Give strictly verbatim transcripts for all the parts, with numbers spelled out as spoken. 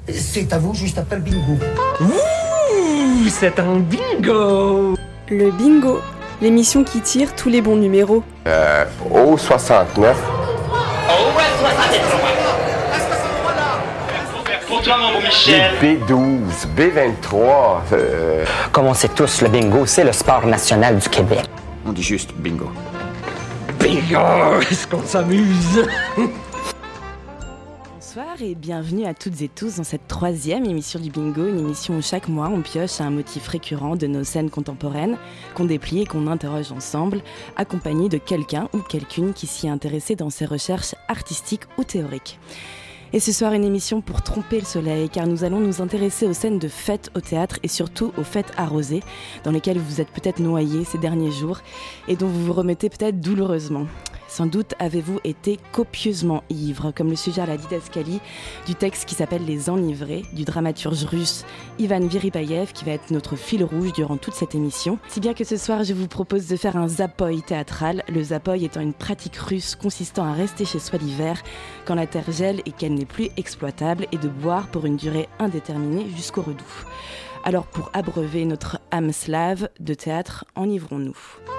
C'est à vous juste après le bingo. Ouh, c'est un bingo. Le bingo, l'émission qui tire tous les bons numéros. Euh, au soixante-neuf. Pour toi, mon beau Michel. B douze, B vingt-trois. Euh... Comme on sait tous, le bingo, c'est le sport national du Québec. On dit juste bingo. Bingo, est-ce qu'on s'amuse? Bonsoir et bienvenue à toutes et tous dans cette troisième émission du bingo, une émission où chaque mois on pioche un motif récurrent de nos scènes contemporaines, qu'on déplie et qu'on interroge ensemble, accompagné de quelqu'un ou quelqu'une qui s'y est intéressé dans ses recherches artistiques ou théoriques. Et ce soir, une émission pour tromper le soleil, car nous allons nous intéresser aux scènes de fêtes au théâtre et surtout aux fêtes arrosées, dans lesquelles vous êtes peut-être noyés ces derniers jours et dont vous vous remettez peut-être douloureusement. Sans doute avez-vous été copieusement ivre, comme le suggère la didascalie du texte qui s'appelle Les Enivrés, du dramaturge russe Ivan Viripayev, qui va être notre fil rouge durant toute cette émission. Si bien que ce soir, je vous propose de faire un zapoï théâtral, le zapoï étant une pratique russe consistant à rester chez soi l'hiver, quand la terre gèle et qu'elle n'est plus exploitable, et de boire pour une durée indéterminée jusqu'au redoux. Alors pour abreuver notre âme slave de théâtre, enivrons-nous.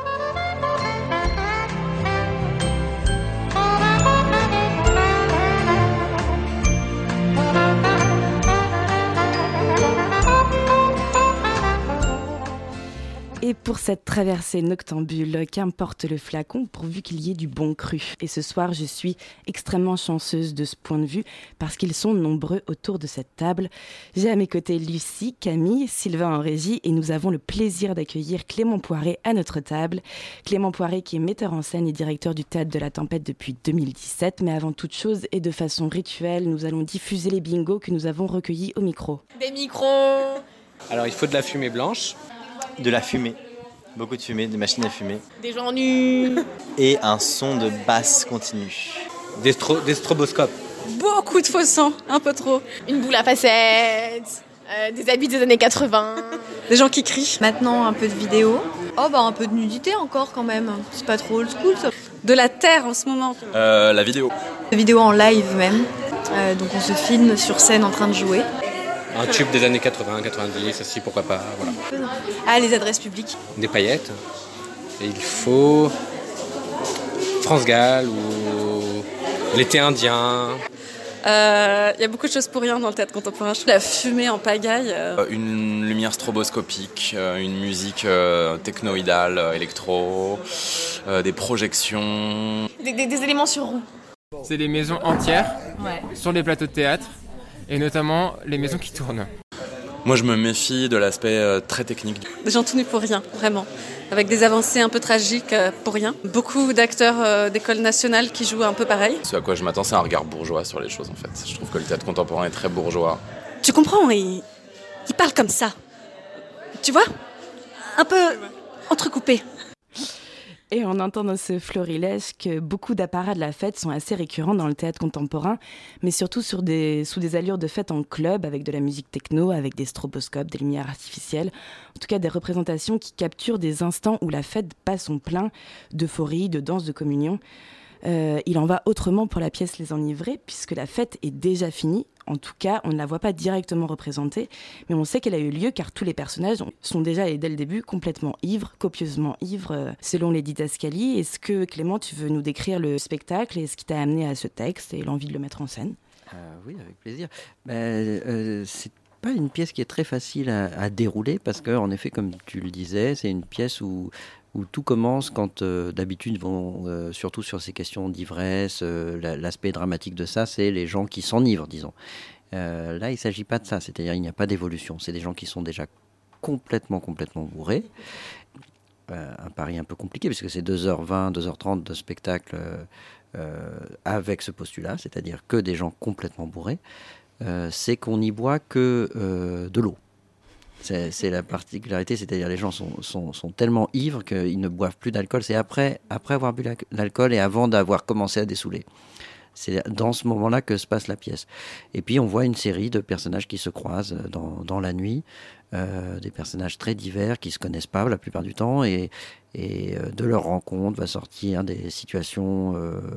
Et pour cette traversée noctambule, qu'importe le flacon pourvu qu'il y ait du bon cru. Et ce soir, je suis extrêmement chanceuse de ce point de vue parce qu'ils sont nombreux autour de cette table. J'ai à mes côtés Lucie, Camille, Sylvain en régie et nous avons le plaisir d'accueillir Clément Poiré à notre table. Clément Poiré qui est metteur en scène et directeur du Théâtre de la Tempête depuis deux mille dix-sept. Mais avant toute chose et de façon rituelle, nous allons diffuser les bingos que nous avons recueillis au micro. Des micros. Alors il faut de la fumée blanche. De la fumée, beaucoup de fumée, des machines à fumer. Des gens nus. Et un son de basse continue. Des, stro- des stroboscopes. Beaucoup de faux sang, un peu trop. Une boule à facettes, euh, des habits des années quatre-vingts. Des gens qui crient. Maintenant, un peu de vidéo. Oh bah un peu de nudité encore quand même. C'est pas trop old school ça. De la terre en ce moment. Euh, la vidéo. De vidéo en live même. Euh, donc on se filme sur scène en train de jouer. Un tube des années quatre-vingts, quatre-vingt-dix, aussi, pourquoi pas, voilà. Ah, les adresses publiques. Des paillettes. Et il faut France Gall ou l'été indien. Il euh, y a beaucoup de choses pour rien dans le théâtre contemporain. La fumée en pagaille. Euh... Une lumière stroboscopique, une musique euh, technoïdale, électro, euh, des projections. Des, des, des éléments sur roue. C'est des maisons entières ouais. Sur les plateaux de théâtre. Et notamment les maisons qui tournent. Moi, je me méfie de l'aspect euh, très technique. Des gens tout nus pour rien, vraiment. Avec des avancées un peu tragiques euh, pour rien. Beaucoup d'acteurs euh, d'école nationale qui jouent un peu pareil. Ce à quoi je m'attends, c'est un regard bourgeois sur les choses, en fait. Je trouve que le théâtre contemporain est très bourgeois. Tu comprends, il, il parle comme ça. Tu vois ? Un peu entrecoupé. Et on entend dans ce florilège que beaucoup d'apparats de la fête sont assez récurrents dans le théâtre contemporain, mais surtout sur des, sous des allures de fête en club, avec de la musique techno, avec des stroboscopes, des lumières artificielles. En tout cas, des représentations qui capturent des instants où la fête bat son plein d'euphorie, de danse, de communion. Euh, il en va autrement pour la pièce Les Enivrés, puisque la fête est déjà finie. En tout cas, on ne la voit pas directement représentée, mais on sait qu'elle a eu lieu car tous les personnages sont déjà, et dès le début, complètement ivres, copieusement ivres, selon les didascalies. Est-ce que, Clément, tu veux nous décrire le spectacle et ce qui t'a amené à ce texte et l'envie de le mettre en scène ? euh, Oui, avec plaisir. Ben, euh, c'est pas une pièce qui est très facile à, à dérouler parce qu'en effet, comme tu le disais, c'est une pièce où... où tout commence quand, euh, d'habitude, vont, euh, surtout sur ces questions d'ivresse, euh, la, l'aspect dramatique de ça, c'est les gens qui s'enivrent, disons. Euh, là, il ne s'agit pas de ça, c'est-à-dire il n'y a pas d'évolution. C'est des gens qui sont déjà complètement, complètement bourrés. Euh, un pari un peu compliqué, puisque c'est deux heures vingt, deux heures trente de spectacle euh, euh, avec ce postulat, c'est-à-dire que des gens complètement bourrés. Euh, c'est qu'on n'y boit que euh, de l'eau. C'est, c'est la particularité, c'est-à-dire les gens sont, sont, sont tellement ivres qu'ils ne boivent plus d'alcool. C'est après, après avoir bu l'alcool et avant d'avoir commencé à dessouler. C'est dans ce moment-là que se passe la pièce. Et puis on voit une série de personnages qui se croisent dans, dans la nuit, euh, des personnages très divers qui ne se connaissent pas la plupart du temps, et, et de leur rencontre va sortir des situations euh,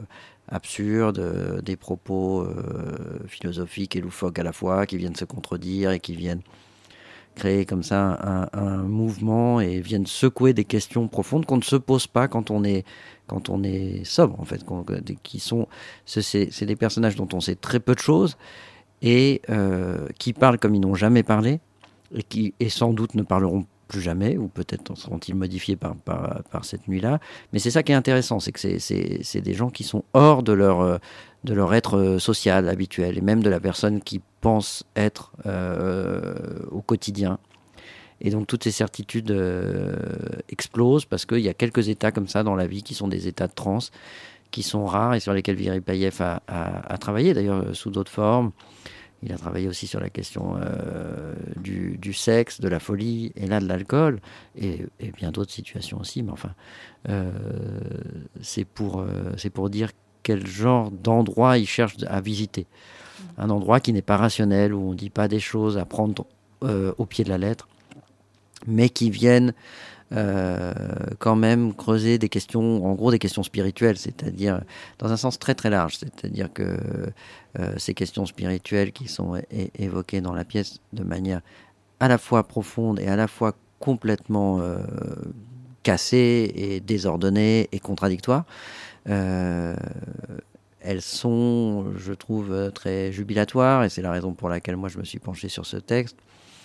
absurdes, euh, des propos euh, philosophiques et loufoques à la fois, qui viennent se contredire et qui viennent créer comme ça un, un mouvement et viennent secouer des questions profondes qu'on ne se pose pas quand on est, quand on est sobre, en fait. Qui sont, c'est, c'est des personnages dont on sait très peu de choses et euh, qui parlent comme ils n'ont jamais parlé et qui et sans doute ne parleront plus jamais, ou peut-être seront-ils modifiés par, par, par cette nuit-là. Mais c'est ça qui est intéressant, c'est que c'est, c'est, c'est des gens qui sont hors de leur, de leur être social habituel, et même de la personne qui pense être euh, au quotidien. Et donc toutes ces certitudes euh, explosent, parce qu'il y a quelques états comme ça dans la vie qui sont des états de transe, qui sont rares et sur lesquels Viripayef a, a, a travaillé, d'ailleurs sous d'autres formes. Il a travaillé aussi sur la question euh, du, du sexe, de la folie, et là de l'alcool, et, et bien d'autres situations aussi. Mais enfin, euh, c'est pour, euh, c'est pour dire quel genre d'endroit il cherche à visiter. Un endroit qui n'est pas rationnel, où on ne dit pas des choses à prendre euh, au pied de la lettre, mais qui viennent euh, quand même creuser des questions, en gros des questions spirituelles, c'est-à-dire dans un sens très très large, c'est-à-dire que euh, ces questions spirituelles qui sont é- évoquées dans la pièce de manière à la fois profonde et à la fois complètement euh, cassée et désordonnée et contradictoire, euh, elles sont, je trouve, très jubilatoires, et c'est la raison pour laquelle moi je me suis penché sur ce texte.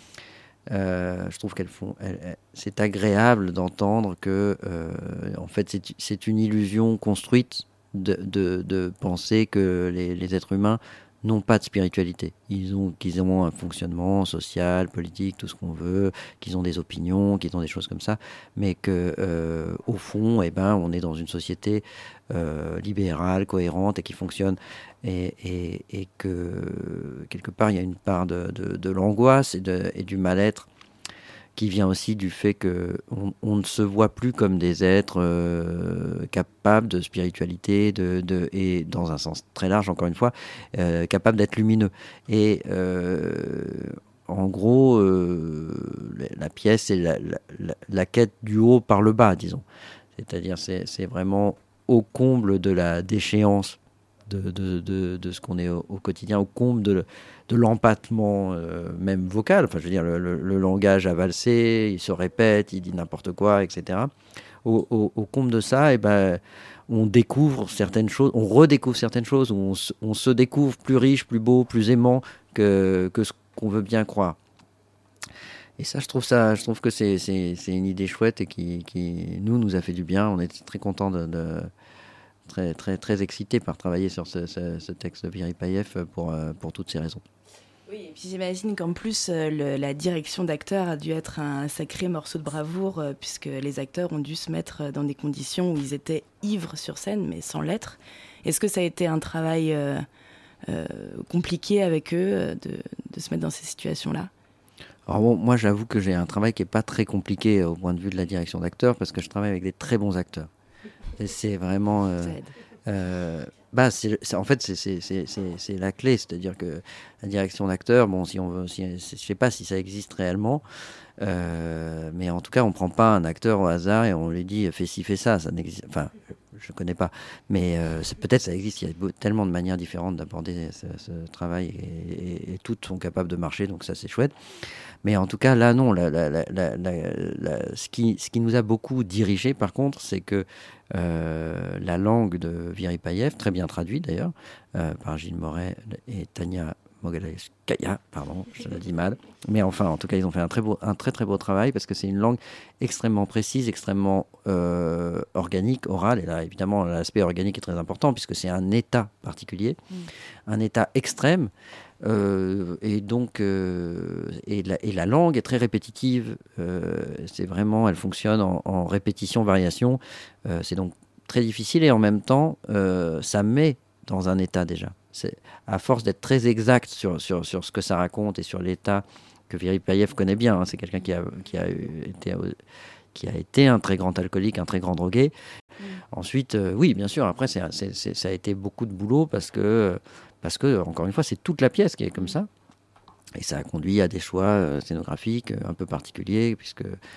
Euh, je trouve qu'elles font, elles, elles, c'est agréable d'entendre que, euh, en fait, c'est, c'est une illusion construite de, de, de penser que les, les êtres humains n'ont pas de spiritualité. Ils ont, qu'ils ont un fonctionnement social, politique, tout ce qu'on veut, qu'ils ont des opinions, qu'ils ont des choses comme ça, mais que, euh, au fond, eh ben, on est dans une société euh, libérale, cohérente et qui fonctionne. Et, et, et que quelque part il y a une part de, de, de l'angoisse et, de, et du mal-être qui vient aussi du fait qu'on on ne se voit plus comme des êtres euh, capables de spiritualité de, de, et dans un sens très large encore une fois euh, capables d'être lumineux et euh, en gros euh, la pièce c'est la, la, la quête du haut par le bas, disons, c'est-à-dire c'est, c'est vraiment au comble de la déchéance De, de, de, de ce qu'on est au, au quotidien, au comble de, de l'empattement euh, même vocal. Enfin, je veux dire, le, le, le langage a valsé, il se répète, il dit n'importe quoi, et cetera. Au, au, au comble de ça, eh ben, on découvre certaines choses, on redécouvre certaines choses, on, on se découvre plus riche, plus beau, plus aimant que, que ce qu'on veut bien croire. Et ça, je trouve ça, je trouve que c'est, c'est, c'est une idée chouette et qui, qui, nous, nous a fait du bien. On est très contents de... de Très, très, très excité par travailler sur ce, ce, ce texte de Viripayef pour, pour toutes ces raisons. Oui, et puis j'imagine qu'en plus, le, la direction d'acteurs a dû être un sacré morceau de bravoure, puisque les acteurs ont dû se mettre dans des conditions où ils étaient ivres sur scène, mais sans l'être. Est-ce que ça a été un travail euh, euh, compliqué avec eux de, de se mettre dans ces situations-là ? Alors bon, moi, j'avoue que j'ai un travail qui n'est pas très compliqué au point de vue de la direction d'acteurs, parce que je travaille avec des très bons acteurs. Et c'est vraiment... Euh, euh, bah, c'est, c'est, en fait, c'est, c'est, c'est, c'est, c'est la clé. C'est-à-dire que la direction d'acteur, bon, si on veut, si, je ne sais pas si ça existe réellement, euh, mais en tout cas, on ne prend pas un acteur au hasard et on lui dit « fais ci, fais ça ». Ça n'existe, enfin, je ne connais pas. Mais euh, c'est, peut-être ça existe. Il y a beau, tellement de manières différentes d'aborder ce, ce travail et, et, et toutes sont capables de marcher, donc ça, c'est chouette. Mais en tout cas, là, non. La, la, la, la, la, la, ce, qui, ce qui nous a beaucoup dirigé, par contre, c'est que euh, la langue de Viripayef, très bien traduite d'ailleurs, euh, par Gilles Moret et Tania Mogaleskaya, pardon, je l'ai dit mal. Mais enfin, en tout cas, ils ont fait un très, beau, un très très beau travail parce que c'est une langue extrêmement précise, extrêmement euh, organique, orale. Et là, évidemment, l'aspect organique est très important puisque c'est un état particulier, mmh. un état extrême. Euh, et donc, euh, et, la, et la langue est très répétitive. Euh, c'est vraiment, elle fonctionne en, en répétition, variation. Euh, c'est donc très difficile et en même temps, euh, ça met dans un état déjà. C'est, à force d'être très exact sur, sur, sur ce que ça raconte et sur l'état que Viripayef connaît bien. Hein, c'est quelqu'un qui a, qui a été, qui a été un très grand alcoolique, un très grand drogué. Mmh. Ensuite, euh, oui, bien sûr. Après, c'est, c'est, c'est, ça a été beaucoup de boulot parce que Parce que, encore une fois, c'est toute la pièce qui est comme ça. Et ça a conduit à des choix euh, scénographiques euh, un peu particuliers, puisque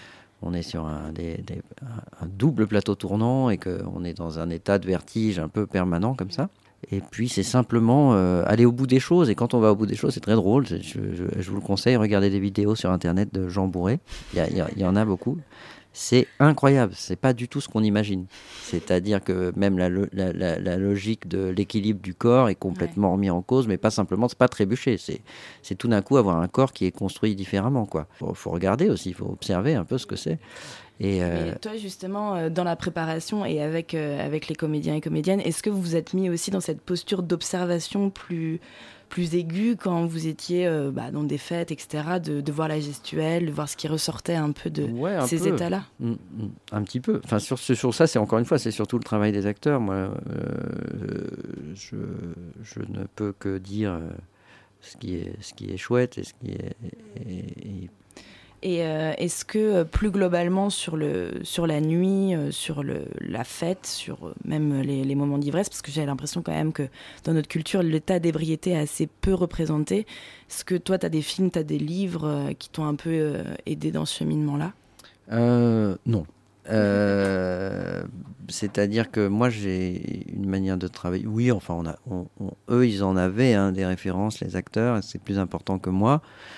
on est sur un, des, des, un double plateau tournant et qu'on est dans un état de vertige un peu permanent comme ça. Et puis c'est simplement euh, aller au bout des choses. Et quand on va au bout des choses, c'est très drôle. Je, je, je vous le conseille, regardez des vidéos sur Internet de Jean Bourré. Il y, a, il y, a, il y en a beaucoup. C'est incroyable. C'est pas du tout ce qu'on imagine. C'est-à-dire que même la, la, la, la logique de l'équilibre du corps est complètement ouais. remise en cause, mais pas simplement, c'est pas trébucher. C'est, c'est tout d'un coup avoir un corps qui est construit différemment, quoi. Faut, faut regarder aussi, il faut observer un peu ce que c'est. Et, euh... et toi, justement, euh, dans la préparation et avec, euh, avec les comédiens et comédiennes, est-ce que vous vous êtes mis aussi dans cette posture d'observation plus, plus aiguë quand vous étiez euh, bah, dans des fêtes, et cetera, de, de voir la gestuelle, de voir ce qui ressortait un peu de ouais, un ces peu. états-là? mmh, mmh, Un petit peu. Enfin, sur, sur ça, c'est encore une fois, c'est surtout le travail des acteurs. Moi, euh, je, je ne peux que dire ce qui est, ce qui est chouette et ce qui est... Et, et, Et euh, est-ce que euh, plus globalement sur, le, sur la nuit, euh, sur le, la fête, sur euh, même les, les moments d'ivresse, parce que j'ai l'impression quand même que dans notre culture, l'état d'ébriété est assez peu représenté. Est-ce que toi, tu as des films, tu as des livres euh, qui t'ont un peu euh, aidé dans ce cheminement-là ? euh, Non. Euh, c'est-à-dire que moi, j'ai une manière de travailler. Oui, enfin, on a, on, on, eux, ils en avaient hein, des références, les acteurs, c'est plus important que moi.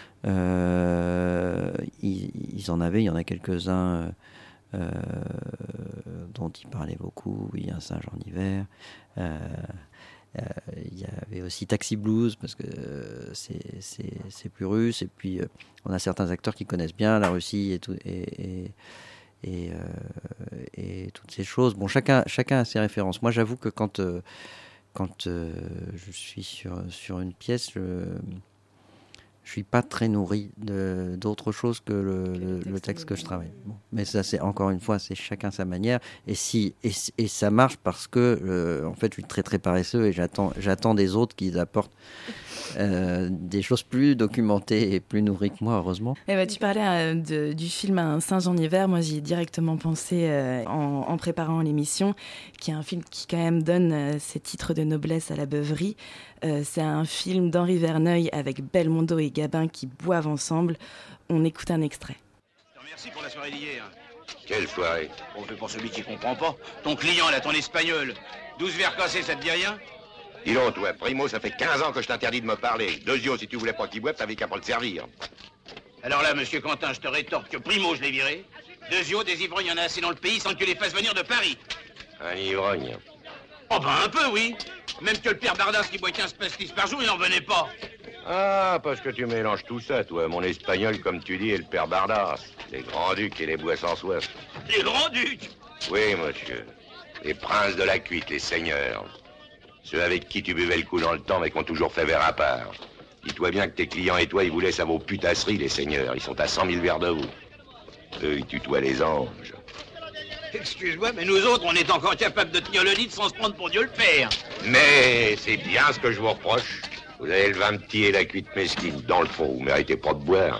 Euh, ils, ils en avaient, il y en a quelques-uns euh, dont ils parlaient beaucoup. Il y a un singe en hiver. Euh, euh, il y avait aussi Taxi Blues parce que euh, c'est, c'est, c'est plus russe. Et puis euh, on a certains acteurs qui connaissent bien la Russie et, tout, et, et, et, euh, et toutes ces choses. Bon, chacun, chacun a ses références. Moi, j'avoue que quand, euh, quand euh, je suis sur, sur une pièce, je, je suis pas très nourri de, d'autre chose que le, le, le texte que je travaille. Bon. Mais ça, c'est encore une fois, c'est chacun sa manière. Et, si, et, et ça marche parce que, euh, en fait, je suis très très paresseux et j'attends, j'attends des autres qu'ils apportent euh, des choses plus documentées et plus nourries que moi, heureusement. Eh ben, tu parlais euh, de, du film Un singe en hiver. Moi, j'y ai directement pensé euh, en, en préparant l'émission, qui est un film qui quand même donne euh, ses titres de noblesse à la beuverie. Euh, c'est un film d'Henri Verneuil avec Belmondo et Gabin qui boivent ensemble. On écoute un extrait. Merci pour la soirée d'hier. Quelle soirée? On fait pour celui qui comprend pas. Ton client, là, ton espagnol. douze verres cassés, ça te dit rien? Dis donc, toi, Primo, ça fait quinze ans que je t'interdis de me parler. Deuxio, si tu voulais pas qu'il boive, t'avais qu'à pas le servir. Alors là, monsieur Quentin, je te rétorque que Primo, je l'ai viré. Deuxio, des ivrognes, il y en a assez dans le pays sans que tu les fasses venir de Paris. Un ivrogne? Oh ben un peu, oui. Même que le père Bardas qui boit quinze pastis par jour, il n'en venait pas. Ah, parce que tu mélanges tout ça, toi. Mon espagnol, comme tu dis, et le père Bardas. Les grands-ducs et les bois sans soif. Les grands-ducs? Oui, monsieur. Les princes de la cuite, les seigneurs. Ceux avec qui tu buvais le coup dans le temps, mais qui ont toujours fait verre à part. Dis-toi bien que tes clients et toi, ils vous laissent à vos putasseries, les seigneurs. Ils sont à cent mille verres de vous. Eux, ils tutoient les anges. Excuse-moi, mais nous autres, on est encore capables de tenir le lit sans se prendre pour Dieu le Père. Mais c'est bien ce que je vous reproche. Vous avez le vin petit et la cuite mesquine. Dans le fond, vous méritez pas de boire.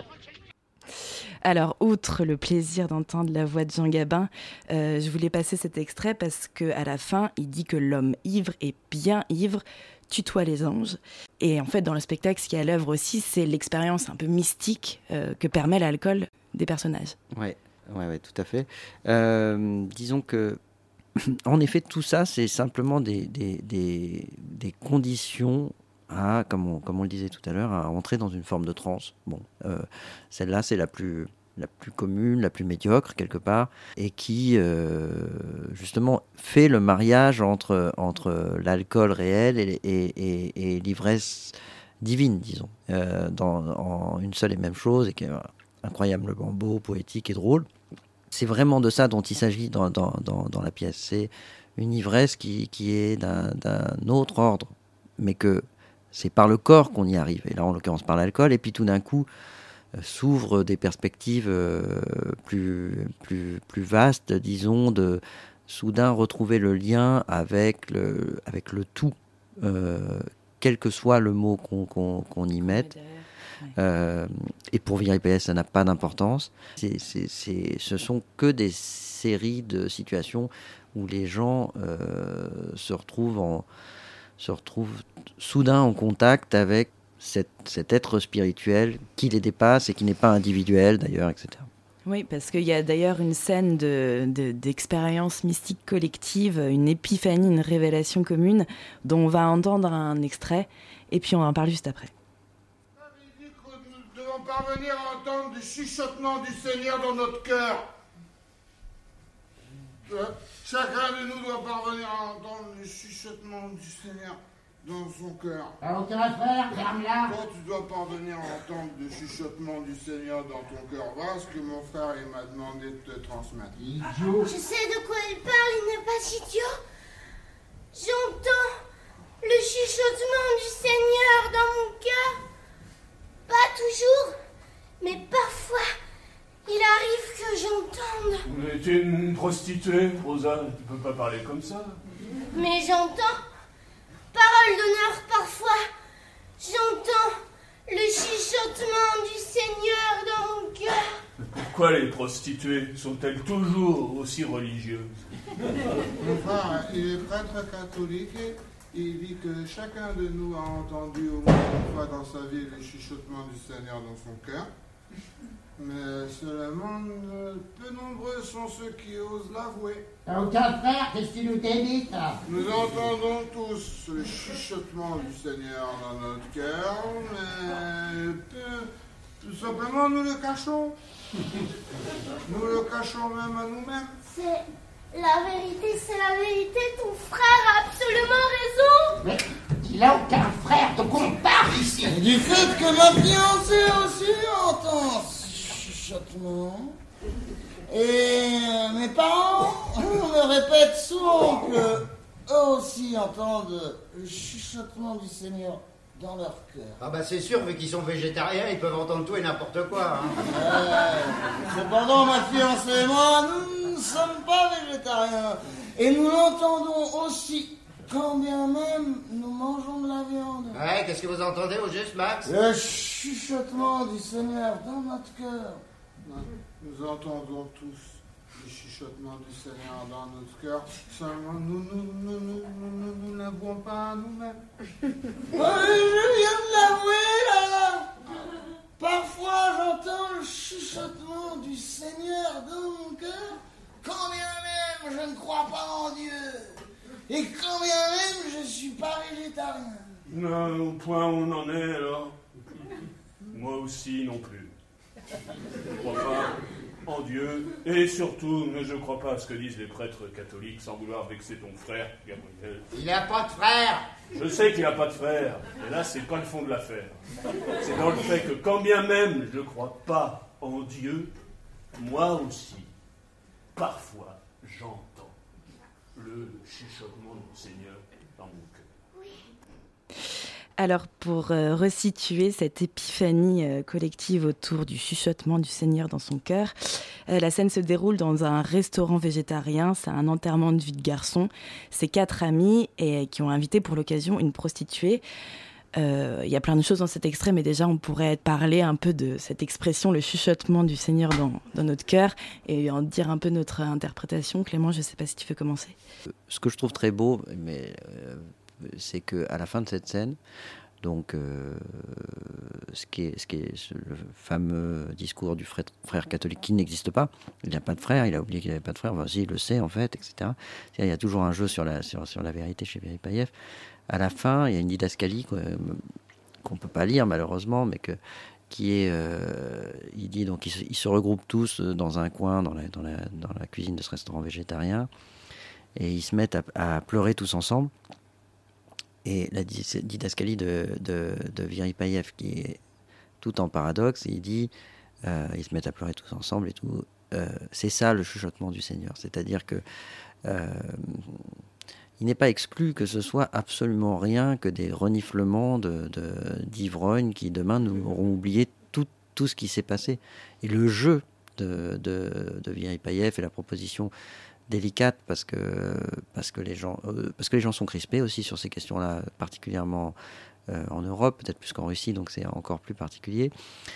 Alors, outre le plaisir d'entendre la voix de Jean Gabin, euh, je voulais passer cet extrait parce qu'à la fin, il dit que l'homme ivre et bien ivre tutoie les anges. Et en fait, dans le spectacle, ce qui est à l'œuvre aussi, c'est l'expérience un peu mystique euh, que permet l'alcool des personnages. Ouais. Oui, ouais, tout à fait. Euh, disons que, en effet, tout ça, c'est simplement des, des, des, des conditions à, comme on, comme on le disait tout à l'heure, à entrer dans une forme de transe. Bon, euh, celle-là, c'est la plus, la plus commune, la plus médiocre, quelque part, et qui, euh, justement, fait le mariage entre, entre l'alcool réel et, et, et, et l'ivresse divine, disons, euh, dans, en une seule et même chose, et qui est incroyablement beau, poétique et drôle. C'est vraiment de ça dont il s'agit dans, dans, dans, dans la pièce. C'est une ivresse qui, qui est d'un, d'un autre ordre, mais que c'est par le corps qu'on y arrive, et là en l'occurrence par l'alcool, et puis tout d'un coup euh, s'ouvrent des perspectives euh, plus, plus, plus vastes, disons, de soudain retrouver le lien avec le, avec le tout, euh, quel que soit le mot qu'on, qu'on, qu'on y mette. Euh, et pour Viry P S, ça n'a pas d'importance. C'est, c'est, c'est, ce sont que des séries de situations où les gens euh, se retrouvent, en, se retrouvent soudain en contact avec cette, cet être spirituel qui les dépasse et qui n'est pas individuel d'ailleurs, et cetera. Oui, parce qu'il y a d'ailleurs une scène de, de, d'expérience mystique collective, une épiphanie, une révélation commune, dont on va entendre un extrait, et puis on en parle juste après. Nous devons parvenir à entendre du chuchotement du Seigneur dans notre cœur. Chacun de nous doit parvenir à entendre le chuchotement du Seigneur dans son cœur. Alors, aucun frère, ferme-la. Toi, tu dois parvenir à entendre le chuchotement du Seigneur dans ton cœur. Voilà ce que mon frère il m'a demandé de te transmettre. Idiot. Je sais de quoi il parle, il n'est pas idiot. J'entends le chuchotement du Seigneur dans mon cœur. Pas toujours, mais parfois, il arrive que j'entende. Mais t'es une prostituée, Rosa, tu peux pas parler comme ça. Mais j'entends, parole d'honneur parfois, j'entends le chuchotement du Seigneur dans mon cœur. Mais pourquoi les prostituées sont-elles toujours aussi religieuses? Mon frère, il est prêtre catholique et il dit que chacun de nous a entendu au moins une fois dans sa vie le chuchotement du Seigneur dans son cœur. Mais seulement peu nombreux sont ceux qui osent l'avouer. T'as aucun frère, qu'est-ce que tu nous t'évites? Nous entendons tous le chuchotement du Seigneur dans notre cœur, mais peu, tout simplement nous le cachons. Nous le cachons même à nous-mêmes. C'est la vérité, c'est la vérité, ton frère a absolument raison. Mais il a aucun frère, donc on part ici. Et du fait que ma fiancée aussi entend chuchotement. Et mes parents me répètent souvent que eux aussi entendent le chuchotement du Seigneur dans leur cœur. Ah bah c'est sûr, vu qu'ils sont végétariens, ils peuvent entendre tout et n'importe quoi. Hein. Euh, cependant, ma fiancée et moi, nous ne sommes pas végétariens. Et nous l'entendons aussi, quand bien même nous mangeons de la viande. Ouais, qu'est-ce que vous entendez au juste, Max? Le chuchotement du Seigneur dans notre cœur. Nous entendons tous le chuchotement du Seigneur dans notre cœur, seulement nous nous, nous, nous, nous, nous, nous n'avouons pas à nous-mêmes. Oh, je viens de l'avouer là. Parfois j'entends le chuchotement du Seigneur dans mon cœur, quand bien même je ne crois pas en Dieu, et quand bien même je ne suis pas végétarien. Non, au point où on en est alors. Moi aussi non plus. Je ne crois pas en Dieu, et surtout, ne je crois pas à ce que disent les prêtres catholiques, sans vouloir vexer ton frère, Gabriel. Il n'a pas de frère. Je sais qu'il n'a pas de frère, mais là, c'est pas le fond de l'affaire. C'est dans le fait que, quand bien même je ne crois pas en Dieu, moi aussi, parfois, j'entends le chuchotement du Seigneur dans mon cœur. Oui. Alors, pour euh, resituer cette épiphanie euh, collective autour du chuchotement du Seigneur dans son cœur, euh, la scène se déroule dans un restaurant végétarien. C'est un enterrement de vie de garçon. C'est quatre amis et, qui ont invité pour l'occasion une prostituée. Il euh, y a plein de choses dans cet extrait, mais déjà, on pourrait parler un peu de cette expression, le chuchotement du Seigneur dans, dans notre cœur, et en dire un peu notre interprétation. Clément, je ne sais pas si tu veux commencer. Ce que je trouve très beau, mais... Euh... c'est qu'à la fin de cette scène, donc, euh, ce, qui est, ce qui est le fameux discours du frère, frère catholique qui n'existe pas, il n'a pas de frère, il a oublié qu'il n'avait pas de frère, enfin, si, il le sait en fait, et cetera. Il y a toujours un jeu sur la, sur, sur la vérité chez Veripayev. À la fin, il y a une didascalie quoi, qu'on ne peut pas lire malheureusement, mais que, qui est, euh, il dit donc, ils se, ils se regroupent tous dans un coin, dans la, dans, la, dans la cuisine de ce restaurant végétarien, et ils se mettent à, à pleurer tous ensemble. Et la didascalie de, de, de Veripayev, qui est tout en paradoxe, il dit, euh, ils se mettent à pleurer tous ensemble et tout, euh, c'est ça le chuchotement du Seigneur. C'est-à-dire que euh, il n'est pas exclu que ce soit absolument rien que des reniflements de, de, d'ivrognes qui demain nous auront oublié tout, tout ce qui s'est passé. Et le jeu de, de, de Veripayev et la proposition délicate parce que parce que les gens euh, parce que les gens sont crispés aussi sur ces questions-là, particulièrement euh, en Europe, peut-être plus qu'en Russie, donc c'est encore plus particulier.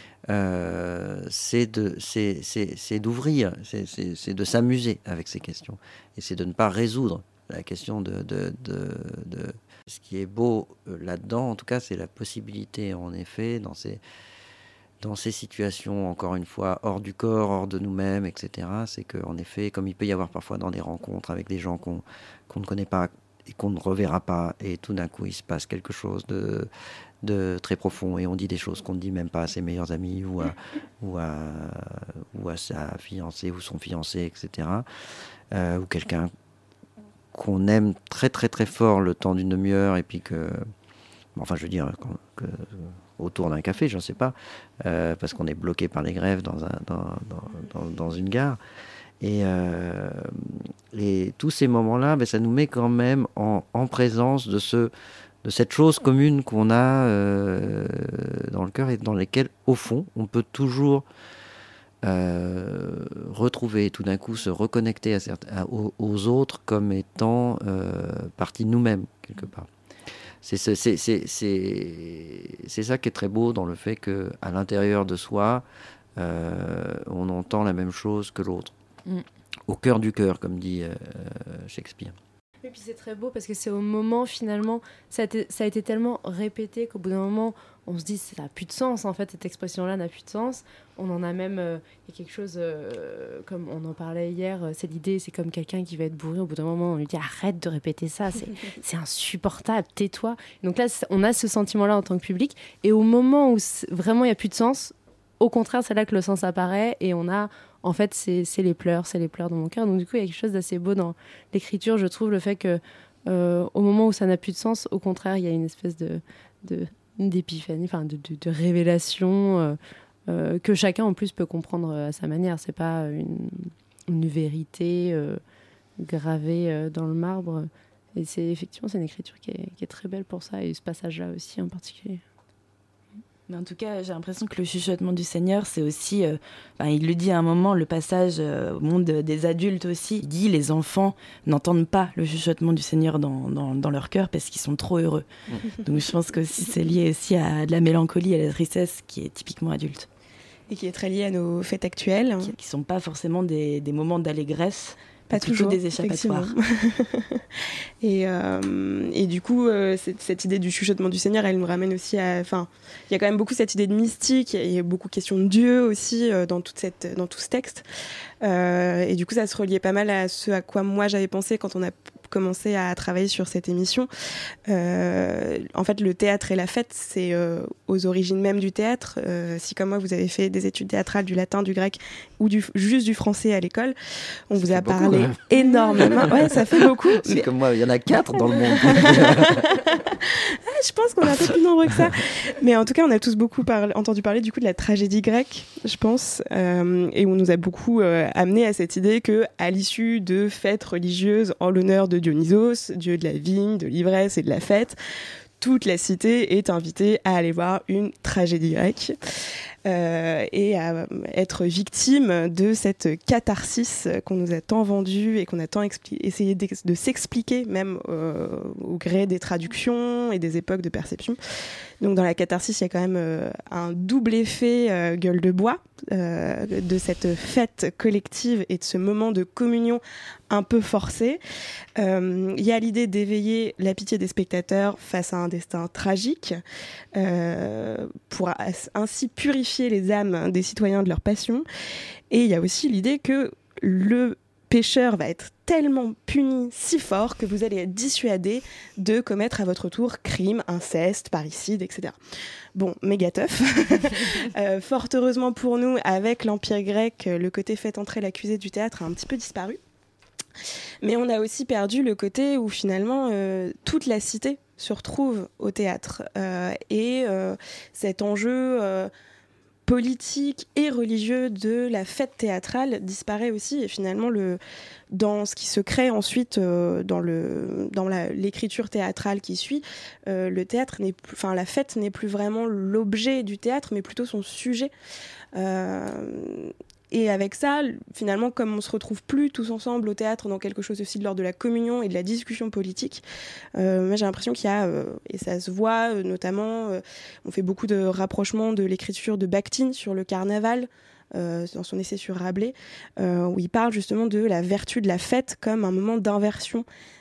Euh, c'est de c'est, c'est, c'est d'ouvrir, c'est, c'est, c'est de s'amuser avec ces questions, et c'est de ne pas résoudre la question de de, de, de... Ce qui est beau là-dedans, en tout cas, c'est la possibilité, en effet, dans ces dans ces situations, encore une fois, hors du corps, hors de nous-mêmes, et cetera, c'est qu'en effet, comme il peut y avoir parfois dans des rencontres avec des gens qu'on, qu'on ne connaît pas et qu'on ne reverra pas, et tout d'un coup, il se passe quelque chose de, de très profond, et on dit des choses qu'on ne dit même pas à ses meilleurs amis, ou à, ou à, ou à sa fiancée, ou son fiancé, et cetera, euh, ou quelqu'un qu'on aime très, très, très fort le temps d'une demi-heure, et puis que... Enfin, je veux dire, que, autour d'un café, je ne sais pas, euh, parce qu'on est bloqué par les grèves dans, un, dans, dans, dans, dans une gare. Et, euh, et tous ces moments-là, ben, ça nous met quand même en, en présence de, ce, de cette chose commune qu'on a euh, dans le cœur et dans laquelle, au fond, on peut toujours euh, retrouver, tout d'un coup, se reconnecter à certains, à, aux, aux autres comme étant euh, partie de nous-mêmes, quelque part. C'est, c'est, c'est, c'est, c'est, c'est ça qui est très beau dans le fait qu'à l'intérieur de soi, euh, on entend la même chose que l'autre. Mm. Au cœur du cœur, comme dit euh, Shakespeare. Et puis c'est très beau parce que c'est au moment, finalement, ça a été, ça a été tellement répété qu'au bout d'un moment, on se dit ça n'a plus de sens, en fait, cette expression-là n'a plus de sens. On en a même, il euh, y a quelque chose, euh, comme on en parlait hier, euh, c'est l'idée, c'est comme quelqu'un qui va être bourré, au bout d'un moment, on lui dit arrête de répéter ça, c'est, c'est insupportable, tais-toi. Donc là, on a ce sentiment-là en tant que public, et au moment où vraiment il n'y a plus de sens, au contraire, c'est là que le sens apparaît, et on a... En fait, c'est, c'est les pleurs, c'est les pleurs dans mon cœur. Donc du coup, il y a quelque chose d'assez beau dans l'écriture, je trouve, le fait que euh, au moment où ça n'a plus de sens, au contraire, il y a une espèce de, de d'épiphanie, enfin de, de, de révélation euh, euh, que chacun en plus peut comprendre à sa manière. C'est pas une, une vérité euh, gravée euh, dans le marbre. Et c'est effectivement c'est une écriture qui est, qui est très belle pour ça, et ce passage-là aussi en particulier. Mais en tout cas, j'ai l'impression que le chuchotement du Seigneur, c'est aussi, euh, enfin, il le dit à un moment, le passage euh, au monde des adultes aussi. Il dit les enfants n'entendent pas le chuchotement du Seigneur dans, dans, dans leur cœur parce qu'ils sont trop heureux. Mmh. Donc je pense que aussi, c'est lié aussi à de la mélancolie, à la tristesse qui est typiquement adulte. Et qui est très liée à nos fêtes actuelles. Qui ne sont pas forcément des, des moments d'allégresse. Pas toujours, des échappatoires. et, euh, et du coup, euh, cette, cette idée du chuchotement du Seigneur, elle nous ramène aussi à... Enfin, il y a quand même beaucoup cette idée de mystique, il y a beaucoup de questions de Dieu aussi euh, dans, toute cette, dans tout ce texte. Euh, et du coup, ça se reliait pas mal à ce à quoi moi j'avais pensé quand on a commencé à travailler sur cette émission. Euh, en fait, le théâtre et la fête, c'est euh, aux origines même du théâtre. Euh, si comme moi, vous avez fait des études théâtrales, du latin, du grec ou du, juste du français à l'école, on ça vous a parlé beaucoup, hein. énormément. Ouais, ça fait beaucoup. C'est mais... comme moi, il y en a quatre dans le monde. Je pense qu'on est un peu plus nombreux que ça. Mais en tout cas, on a tous beaucoup parlé, entendu parler du coup de la tragédie grecque, je pense, euh, et on nous a beaucoup euh, amené à cette idée que, à l'issue de fêtes religieuses en l'honneur de Dionysos, dieu de la vigne, de l'ivresse et de la fête, toute la cité est invitée à aller voir une tragédie grecque euh, et à être victime de cette catharsis qu'on nous a tant vendue et qu'on a tant expli- essayé de, de s'expliquer même euh, au gré des traductions et des époques de perception. Donc dans la catharsis, il y a quand même euh, un double effet euh, gueule de bois euh, de cette fête collective et de ce moment de communion un peu forcé. Euh, il y a l'idée d'éveiller la pitié des spectateurs face à un destin tragique euh, pour ainsi purifier les âmes des citoyens de leur passion. Et il y a aussi l'idée que le pécheur va être tellement puni si fort que vous allez être dissuadé de commettre à votre tour crime, inceste, parricide, et cetera. Bon, méga tough. euh, fort heureusement pour nous, avec l'Empire grec, le côté fait entrer l'accusé du théâtre a un petit peu disparu. Mais on a aussi perdu le côté où finalement euh, toute la cité se retrouve au théâtre. Euh, et euh, cet enjeu... Euh, politique et religieux de la fête théâtrale disparaît aussi, et finalement le, dans ce qui se crée ensuite euh, dans, le, dans la, l'écriture théâtrale qui suit, euh, le théâtre n'est plus, enfin la fête n'est plus vraiment l'objet du théâtre mais plutôt son sujet. Euh, Et avec ça, finalement, comme on se retrouve plus tous ensemble au théâtre dans quelque chose aussi de l'ordre de la communion et de la discussion politique, euh, moi j'ai l'impression qu'il y a, euh, et ça se voit euh, notamment, euh, on fait beaucoup de rapprochements de l'écriture de Bakhtin sur le carnaval, euh, dans son essai sur Rabelais, euh, où il parle justement de la vertu de la fête comme un moment d'inversion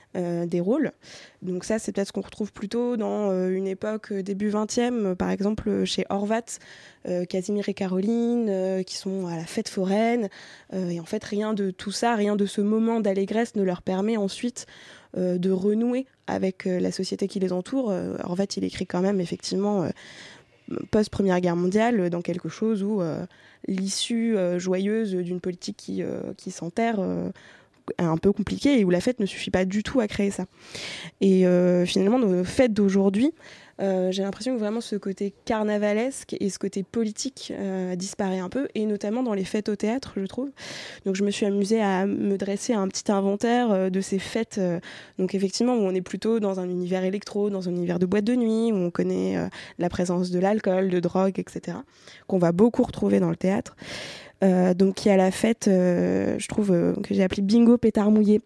euh, des rôles. Donc ça, c'est peut-être ce qu'on retrouve plutôt dans euh, une époque euh, début vingtième, euh, par exemple chez Horvat, euh, Casimir et Caroline, euh, qui sont à la fête foraine. Euh, et en fait, rien de tout ça, rien de ce moment d'allégresse ne leur permet ensuite euh, de renouer avec euh, la société qui les entoure. Euh, Horvat, il écrit quand même effectivement euh, post-Première Guerre mondiale dans quelque chose où euh, l'issue euh, joyeuse d'une politique qui, euh, qui s'enterre euh, un peu compliqué et où la fête ne suffit pas du tout à créer ça. Et euh, finalement, nos fêtes d'aujourd'hui, euh, j'ai l'impression que vraiment ce côté carnavalesque et ce côté politique euh, disparaît un peu, et notamment dans les fêtes au théâtre, je trouve. Donc je me suis amusée à me dresser un petit inventaire euh, de ces fêtes, euh, donc effectivement où on est plutôt dans un univers électro, dans un univers de boîte de nuit, où on connaît euh, la présence de l'alcool, de drogue, et cetera, qu'on va beaucoup retrouver dans le théâtre. Euh, donc il y a la fête, euh, je trouve, euh, que j'ai appelée Bingo Pétard Mouillé,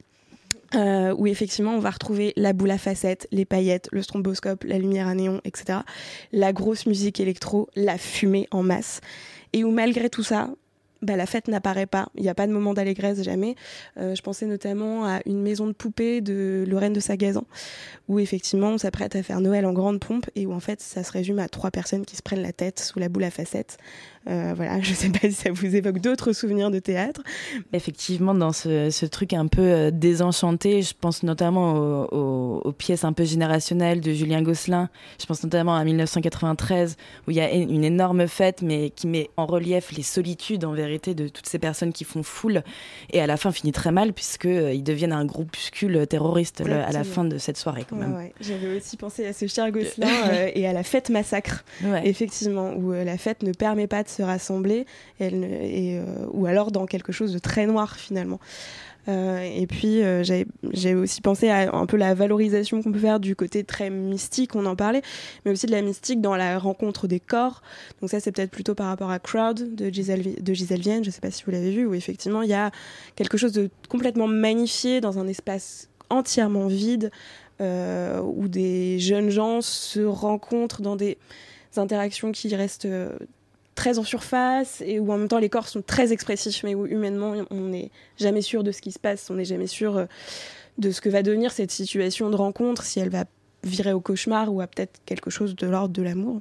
euh, où effectivement on va retrouver la boule à facettes, les paillettes, le stromboscope, la lumière à néon, et cetera. La grosse musique électro, la fumée en masse. Et où malgré tout ça, bah, la fête n'apparaît pas. Il n'y a pas de moment d'allégresse, jamais. Euh, je pensais notamment à une maison de poupées de Lorraine de Sagazan, où effectivement on s'apprête à faire Noël en grande pompe et où en fait ça se résume à trois personnes qui se prennent la tête sous la boule à facettes. Euh, voilà, je ne sais pas si ça vous évoque d'autres souvenirs de théâtre. Effectivement, dans ce, ce truc un peu euh, désenchanté, je pense notamment aux, aux, aux pièces un peu générationnelles de Julien Gosselin. Je pense notamment à mille neuf cent quatre-vingt-treize, où il y a une énorme fête, mais qui met en relief les solitudes, en vérité, de toutes ces personnes qui font foule, et à la fin finit très mal, puisqu'ils euh, deviennent un groupuscule terroriste le, à la fin de cette soirée, quand même. Ouais, ouais. J'avais aussi pensé à ce cher Gosselin euh, et à la fête massacre, ouais. Effectivement, où euh, la fête ne permet pas de se rassembler, et elle ne, et, euh, ou alors dans quelque chose de très noir finalement. Euh, et puis euh, j'avais, j'avais aussi pensé à un peu la valorisation qu'on peut faire du côté très mystique, on en parlait, mais aussi de la mystique dans la rencontre des corps. Donc ça c'est peut-être plutôt par rapport à Crowd de Gisèle, de Gisèle Vienne, je ne sais pas si vous l'avez vu, où effectivement il y a quelque chose de complètement magnifié dans un espace entièrement vide, euh, où des jeunes gens se rencontrent dans des interactions qui restent euh, très en surface, et où en même temps les corps sont très expressifs, mais où humainement on n'est jamais sûr de ce qui se passe, on n'est jamais sûr de ce que va devenir cette situation de rencontre, si elle va virer au cauchemar ou à peut-être quelque chose de l'ordre de l'amour.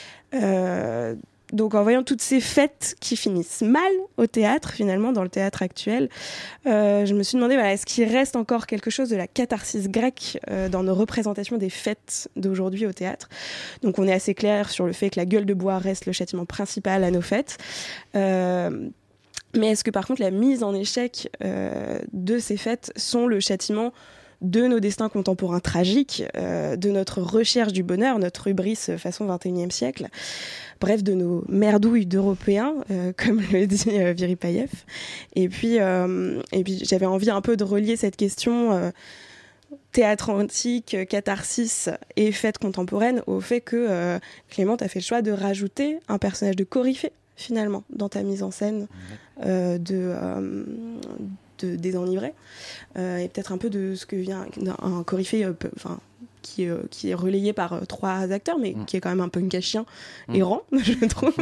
Euh, donc en voyant toutes ces fêtes qui finissent mal au théâtre, finalement, dans le théâtre actuel, euh, je me suis demandé, voilà, est-ce qu'il reste encore quelque chose de la catharsis grecque euh, dans nos représentations des fêtes d'aujourd'hui au théâtre. Donc on est assez clair sur le fait que la gueule de bois reste le châtiment principal à nos fêtes. Euh, mais est-ce que par contre la mise en échec euh, de ces fêtes sont le châtiment de nos destins contemporains tragiques, euh, de notre recherche du bonheur, notre hubris façon vingt et unième siècle, bref, de nos merdouilles d'Européens, euh, comme le dit euh, Viripayev. Et puis, euh, et puis j'avais envie un peu de relier cette question euh, théâtre antique, catharsis et fête contemporaine au fait que euh, Clément a fait le choix de rajouter un personnage de coryphée, finalement, dans ta mise en scène euh, de... Euh, De, des enivrés, euh, et peut-être un peu de ce que vient un coryphée euh, enfin, qui, euh, qui est relayé par euh, trois acteurs, mais mmh. qui est quand même un punk à chien mmh. errant, je trouve.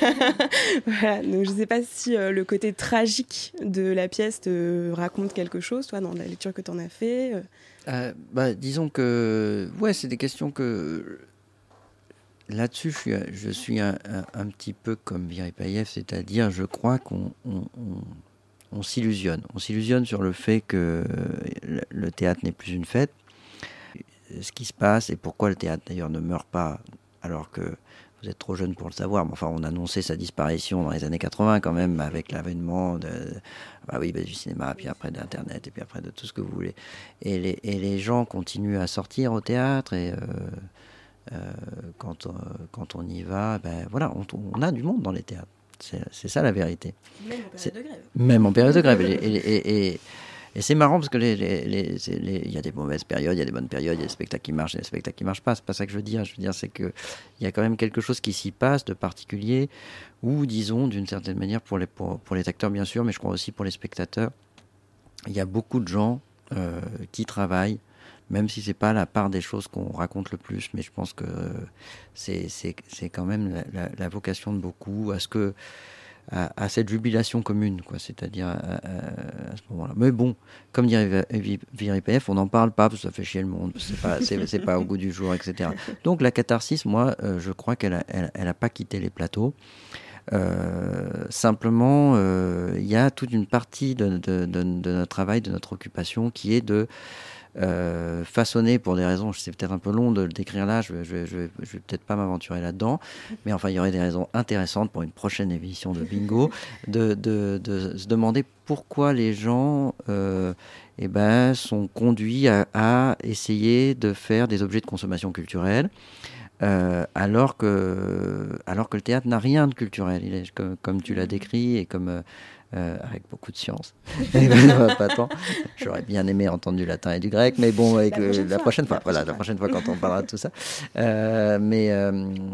Voilà, donc je ne sais pas si euh, le côté tragique de la pièce te raconte quelque chose, toi, dans la lecture que tu en as fait. Euh... Euh, bah, disons que ouais, c'est des questions que là-dessus, je suis, je suis un, un, un petit peu comme Viripayev, c'est-à-dire je crois qu'on on, on On s'illusionne. On s'illusionne sur le fait que le théâtre n'est plus une fête. Ce qui se passe et pourquoi le théâtre d'ailleurs ne meurt pas, alors que vous êtes trop jeune pour le savoir, mais enfin on annonçait sa disparition dans les années quatre-vingts quand même, avec l'avènement de, bah oui, bah, du cinéma, puis après d'internet, et puis après de tout ce que vous voulez. Et les, et les gens continuent à sortir au théâtre, et euh, euh, quand, euh, quand on y va, ben voilà, on, on a du monde dans les théâtres. C'est, c'est ça la vérité. Même en période c'est, de grève. Même en période de grève. Et, et, et, et, et c'est marrant parce que les, les, les, les, il y a des mauvaises périodes, il y a des bonnes périodes, il y a des spectacles qui marchent, il y a des spectacles qui ne marchent pas. C'est pas ça que je veux dire. Je veux dire, c'est qu'il y a quand même quelque chose qui s'y passe de particulier, ou disons, d'une certaine manière, pour les, pour, pour les acteurs bien sûr, mais je crois aussi pour les spectateurs, il y a beaucoup de gens euh, qui travaillent, même si c'est pas la part des choses qu'on raconte le plus, mais je pense que c'est, c'est, c'est quand même la, la, la vocation de beaucoup à ce que à, à cette jubilation commune, quoi, c'est-à-dire à, à, à ce moment-là. Mais bon, comme dirait Viry P F, on n'en parle pas parce que ça fait chier le monde, c'est pas, c'est, c'est pas au goût du jour, et cetera. Donc la catharsis, moi, euh, je crois qu'elle a, elle, elle a pas quitté les plateaux. Euh, simplement, il euh, y a toute une partie de, de, de, de notre travail, de notre occupation, qui est de euh, façonner, pour des raisons, c'est peut-être un peu long de le décrire là, je ne je, je, je vais peut-être pas m'aventurer là-dedans, mais enfin, il y aurait des raisons intéressantes pour une prochaine émission de Bingo, de, de, de se demander pourquoi les gens euh, eh ben, sont conduits à, à essayer de faire des objets de consommation culturelle. Euh, alors que alors que le théâtre n'a rien de culturel, il est comme, comme tu l'as décrit et comme euh, euh, avec beaucoup de science. Pas tant. J'aurais bien aimé entendre du latin et du grec, mais bon, avec la prochaine, le, la prochaine fois, la voilà, la prochaine fois quand on parlera de tout ça. Euh, mais euh,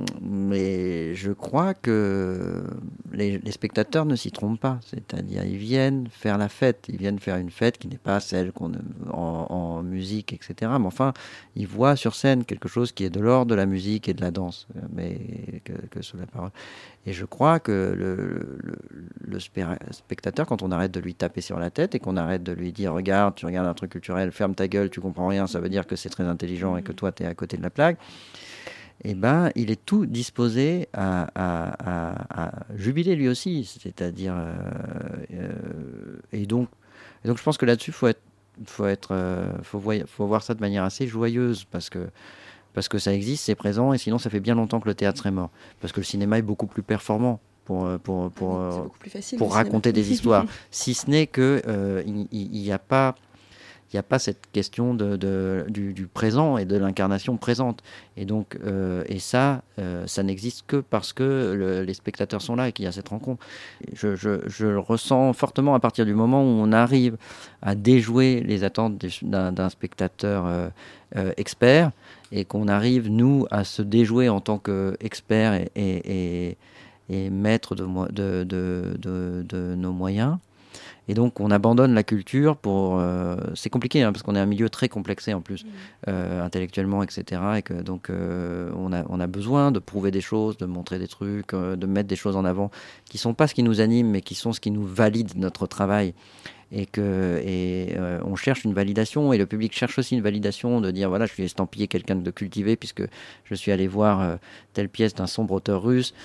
mais je crois que les, les spectateurs ne s'y trompent pas. C'est-à-dire, ils viennent faire la fête, ils viennent faire une fête qui n'est pas celle qu'on en, en musique, et cetera. Mais enfin, ils voient sur scène quelque chose qui est de l'ordre de la musique et de la danse, mais que, que sous la parole. Et je crois que le, le, le spectateur, quand on arrête de lui taper sur la tête et qu'on arrête de lui dire « Regarde, tu regardes un truc culturel, ferme ta gueule, tu comprends rien, ça veut dire que c'est très intelligent et que toi, tu es à côté de la plaque », eh ben, il est tout disposé à, à, à, à jubiler lui aussi. C'est-à-dire... Euh, euh, et, donc, et donc, je pense que là-dessus, il faut être, faut, être, euh, faut, voir, faut voir ça de manière assez joyeuse, parce que Parce que ça existe, c'est présent, et sinon ça fait bien longtemps que le théâtre serait mort. Parce que le cinéma est beaucoup plus performant pour, pour, pour, pour, plus facile, pour raconter des histoires. Si ce n'est qu'il euh, n'y a pas... Il n'y a pas cette question de, de, du, du présent et de l'incarnation présente. Et donc, euh, et ça, euh, ça n'existe que parce que le, les spectateurs sont là et qu'il y a cette rencontre. Je, je, je le ressens fortement à partir du moment où on arrive à déjouer les attentes d'un, d'un spectateur euh, euh, expert, et qu'on arrive, nous, à se déjouer en tant qu'experts et, et, et, et maîtres de, de, de, de, de nos moyens. Et donc, on abandonne la culture pour... Euh, c'est compliqué, hein, parce qu'on est un milieu très complexé, en plus, mmh. euh, intellectuellement, et cetera. Et que, donc, euh, on, a, on a besoin de prouver des choses, de montrer des trucs, euh, de mettre des choses en avant, qui ne sont pas ce qui nous anime, mais qui sont ce qui nous valide notre travail. Et, que, et euh, on cherche une validation, et le public cherche aussi une validation, de dire, voilà, je suis estampillé quelqu'un de cultivé, puisque je suis allé voir euh, telle pièce d'un sombre auteur russe.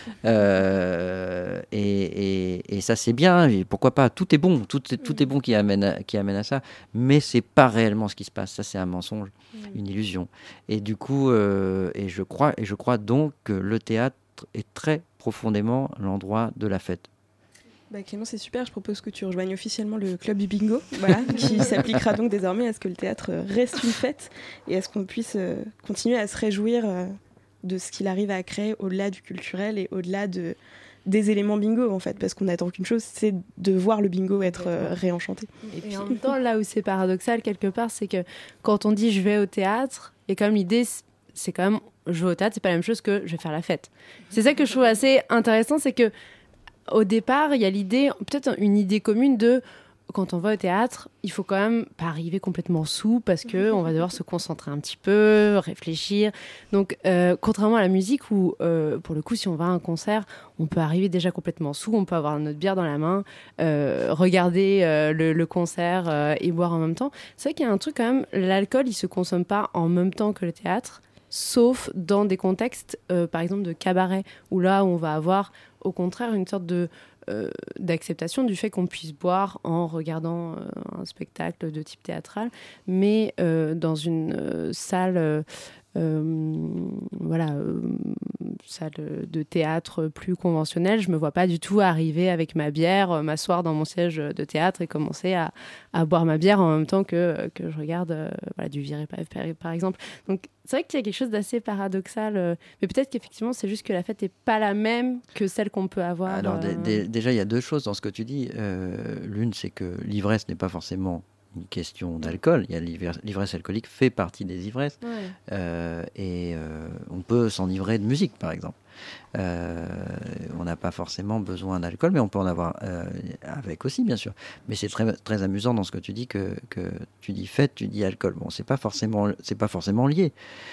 Euh, et, et, et ça, c'est bien, et pourquoi pas, tout est bon, tout, tout est bon qui amène, à, qui amène à ça, mais c'est pas réellement ce qui se passe, ça c'est un mensonge, une illusion. Et du coup, euh, et, je crois, et je crois donc que le théâtre est très profondément l'endroit de la fête. Bah Clément, c'est super, je propose que tu rejoignes officiellement le club du bingo, voilà, qui s'appliquera donc désormais à ce que le théâtre reste une fête et à ce qu'on puisse euh, continuer à se réjouir euh, de ce qu'il arrive à créer au-delà du culturel et au-delà de, des éléments bingo, en fait, parce qu'on n'attend qu'une chose, c'est de voir le bingo être euh, réenchanté. Et, et puis... en même temps, là où c'est paradoxal quelque part, c'est que quand on dit je vais au théâtre, et comme l'idée, c'est quand même jouer au théâtre, c'est pas la même chose que je vais faire la fête. C'est ça que je trouve assez intéressant, c'est que au départ, il y a l'idée, peut-être une idée commune de, quand on va au théâtre, il faut quand même pas arriver complètement sous parce qu'on va devoir se concentrer un petit peu, réfléchir. Donc, euh, contrairement à la musique où, euh, pour le coup, si on va à un concert, on peut arriver déjà complètement sous, on peut avoir notre bière dans la main, euh, regarder euh, le, le concert euh, et boire en même temps. C'est vrai qu'il y a un truc quand même, l'alcool, il se consomme pas en même temps que le théâtre, sauf dans des contextes, euh, par exemple, de cabaret, où là, on va avoir au contraire une sorte de, euh, d'acceptation du fait qu'on puisse boire en regardant euh, un spectacle de type théâtral, mais euh, dans une euh, salle, euh, euh, voilà, euh, salle de théâtre plus conventionnelle, je ne me vois pas du tout arriver avec ma bière, euh, m'asseoir dans mon siège de théâtre et commencer à, à boire ma bière en même temps que, que je regarde euh, voilà, du Viry P F, par exemple. Donc, c'est vrai qu'il y a quelque chose d'assez paradoxal, euh, mais peut-être qu'effectivement, c'est juste que la fête n'est pas la même que celle qu'on peut avoir. Alors, euh... d- d- déjà, il y a deux choses dans ce que tu dis. Euh, l'une, c'est que l'ivresse n'est pas forcément une question d'alcool. Il y a l'ivresse, l'ivresse alcoolique fait partie des ivresses. Ouais. Euh, et euh, on peut s'enivrer de musique, par exemple. Euh, on n'a pas forcément besoin d'alcool, mais on peut en avoir euh, avec aussi, bien sûr. Mais c'est très, très amusant dans ce que tu dis, que, que tu dis fête, tu dis alcool. Bon, c'est pas forcément, c'est pas forcément lié.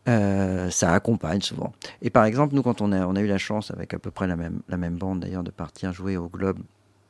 Euh, ça accompagne souvent. Et par exemple, nous, quand on a, on a eu la chance, avec à peu près la même, la même bande d'ailleurs, de partir jouer au Globe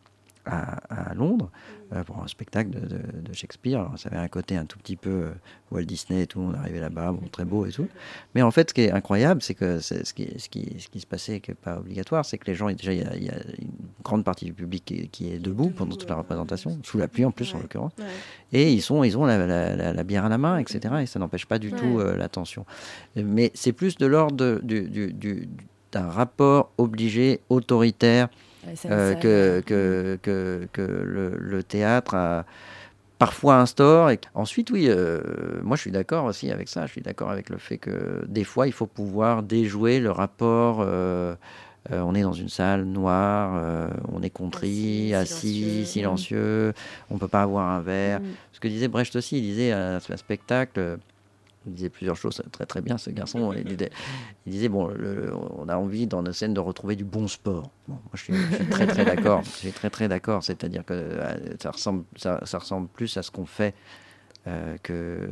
à, à Londres euh, pour un spectacle de, de, de Shakespeare. Alors, ça avait un côté un tout petit peu euh, Walt Disney et tout, on arrivait là-bas, bon, très beau et tout. Mais en fait, ce qui est incroyable, c'est que c'est, ce, qui, ce, qui, ce qui se passait, qui n'est pas obligatoire, c'est que les gens, déjà, il y, a, il y a une grande partie du public qui, qui est debout pendant toute la représentation, sous la pluie en plus, ouais. en l'occurrence. Ouais. Et ils, sont, ils ont la, la, la, la bière à la main, et cetera. Et ça n'empêche pas du ouais. tout euh, l'attention. Mais c'est plus de l'ordre de, du, du, du, d'un rapport obligé, autoritaire, Euh, que, que, que, que le, le théâtre a parfois instaure. Et ensuite, oui, euh, moi je suis d'accord aussi avec ça. Je suis d'accord avec le fait que des fois, il faut pouvoir déjouer le rapport. Euh, euh, on est dans une salle noire, euh, on est contrit, assis, silencieux, silencieux mmh. on ne peut pas avoir un verre. Mmh. Ce que disait Brecht aussi, il disait à un spectacle... Il disait plusieurs choses très très bien, ce garçon. Il disait, il disait bon, le, on a envie dans nos scènes de retrouver du bon sport. Bon, moi, je suis, je suis très très d'accord. Je suis très très d'accord. C'est-à-dire que ça ressemble, ça, ça ressemble plus à ce qu'on fait euh, que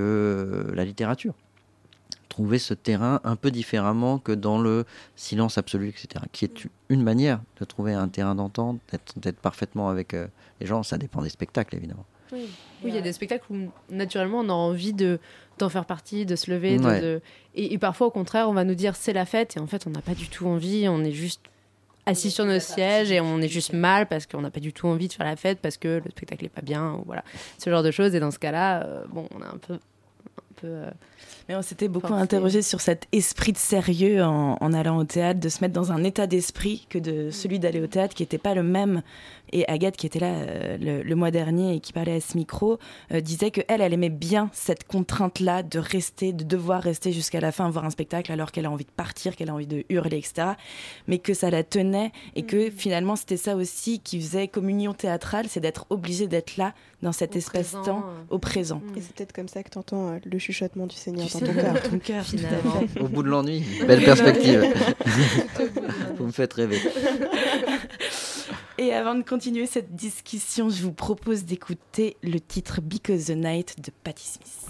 que la littérature. Trouver ce terrain un peu différemment que dans le silence absolu, et cetera. Qui est une manière de trouver un terrain d'entente, d'être, d'être parfaitement avec euh, les gens. Ça dépend des spectacles, évidemment. Oui, oui, il y a des spectacles où naturellement on a envie de, d'en faire partie, de se lever. De, ouais. de... Et, et parfois au contraire, on va nous dire c'est la fête et en fait on n'a pas du tout envie, on est juste assis sur nos sièges et on est juste mal parce qu'on n'a pas du tout envie de faire la fête parce que le spectacle n'est pas bien, ou voilà, ce genre de choses. Et dans ce cas-là, euh, bon, on a un peu... Un peu euh... Mais on s'était beaucoup forcé. interrogé sur cet esprit de sérieux en, en allant au théâtre, de se mettre dans un état d'esprit que de celui d'aller au théâtre qui n'était pas le même. Et Agathe, qui était là euh, le, le mois dernier et qui parlait à ce micro, euh, disait qu'elle, elle aimait bien cette contrainte-là de rester, de devoir rester jusqu'à la fin, voir un spectacle alors qu'elle a envie de partir, qu'elle a envie de hurler, et cetera. Mais que ça la tenait et que finalement, c'était ça aussi qui faisait communion théâtrale, c'est d'être obligée d'être là dans cet espace-temps, euh... au présent. Et c'est peut-être comme ça que tu entends euh, le chuchotement du Seigneur dans ton cœur. Ton cœur, finalement. Au bout de l'ennui, belle perspective. Vous me faites rêver. Et avant de continuer cette discussion, je vous propose d'écouter le titre Because the Night de Patti Smith.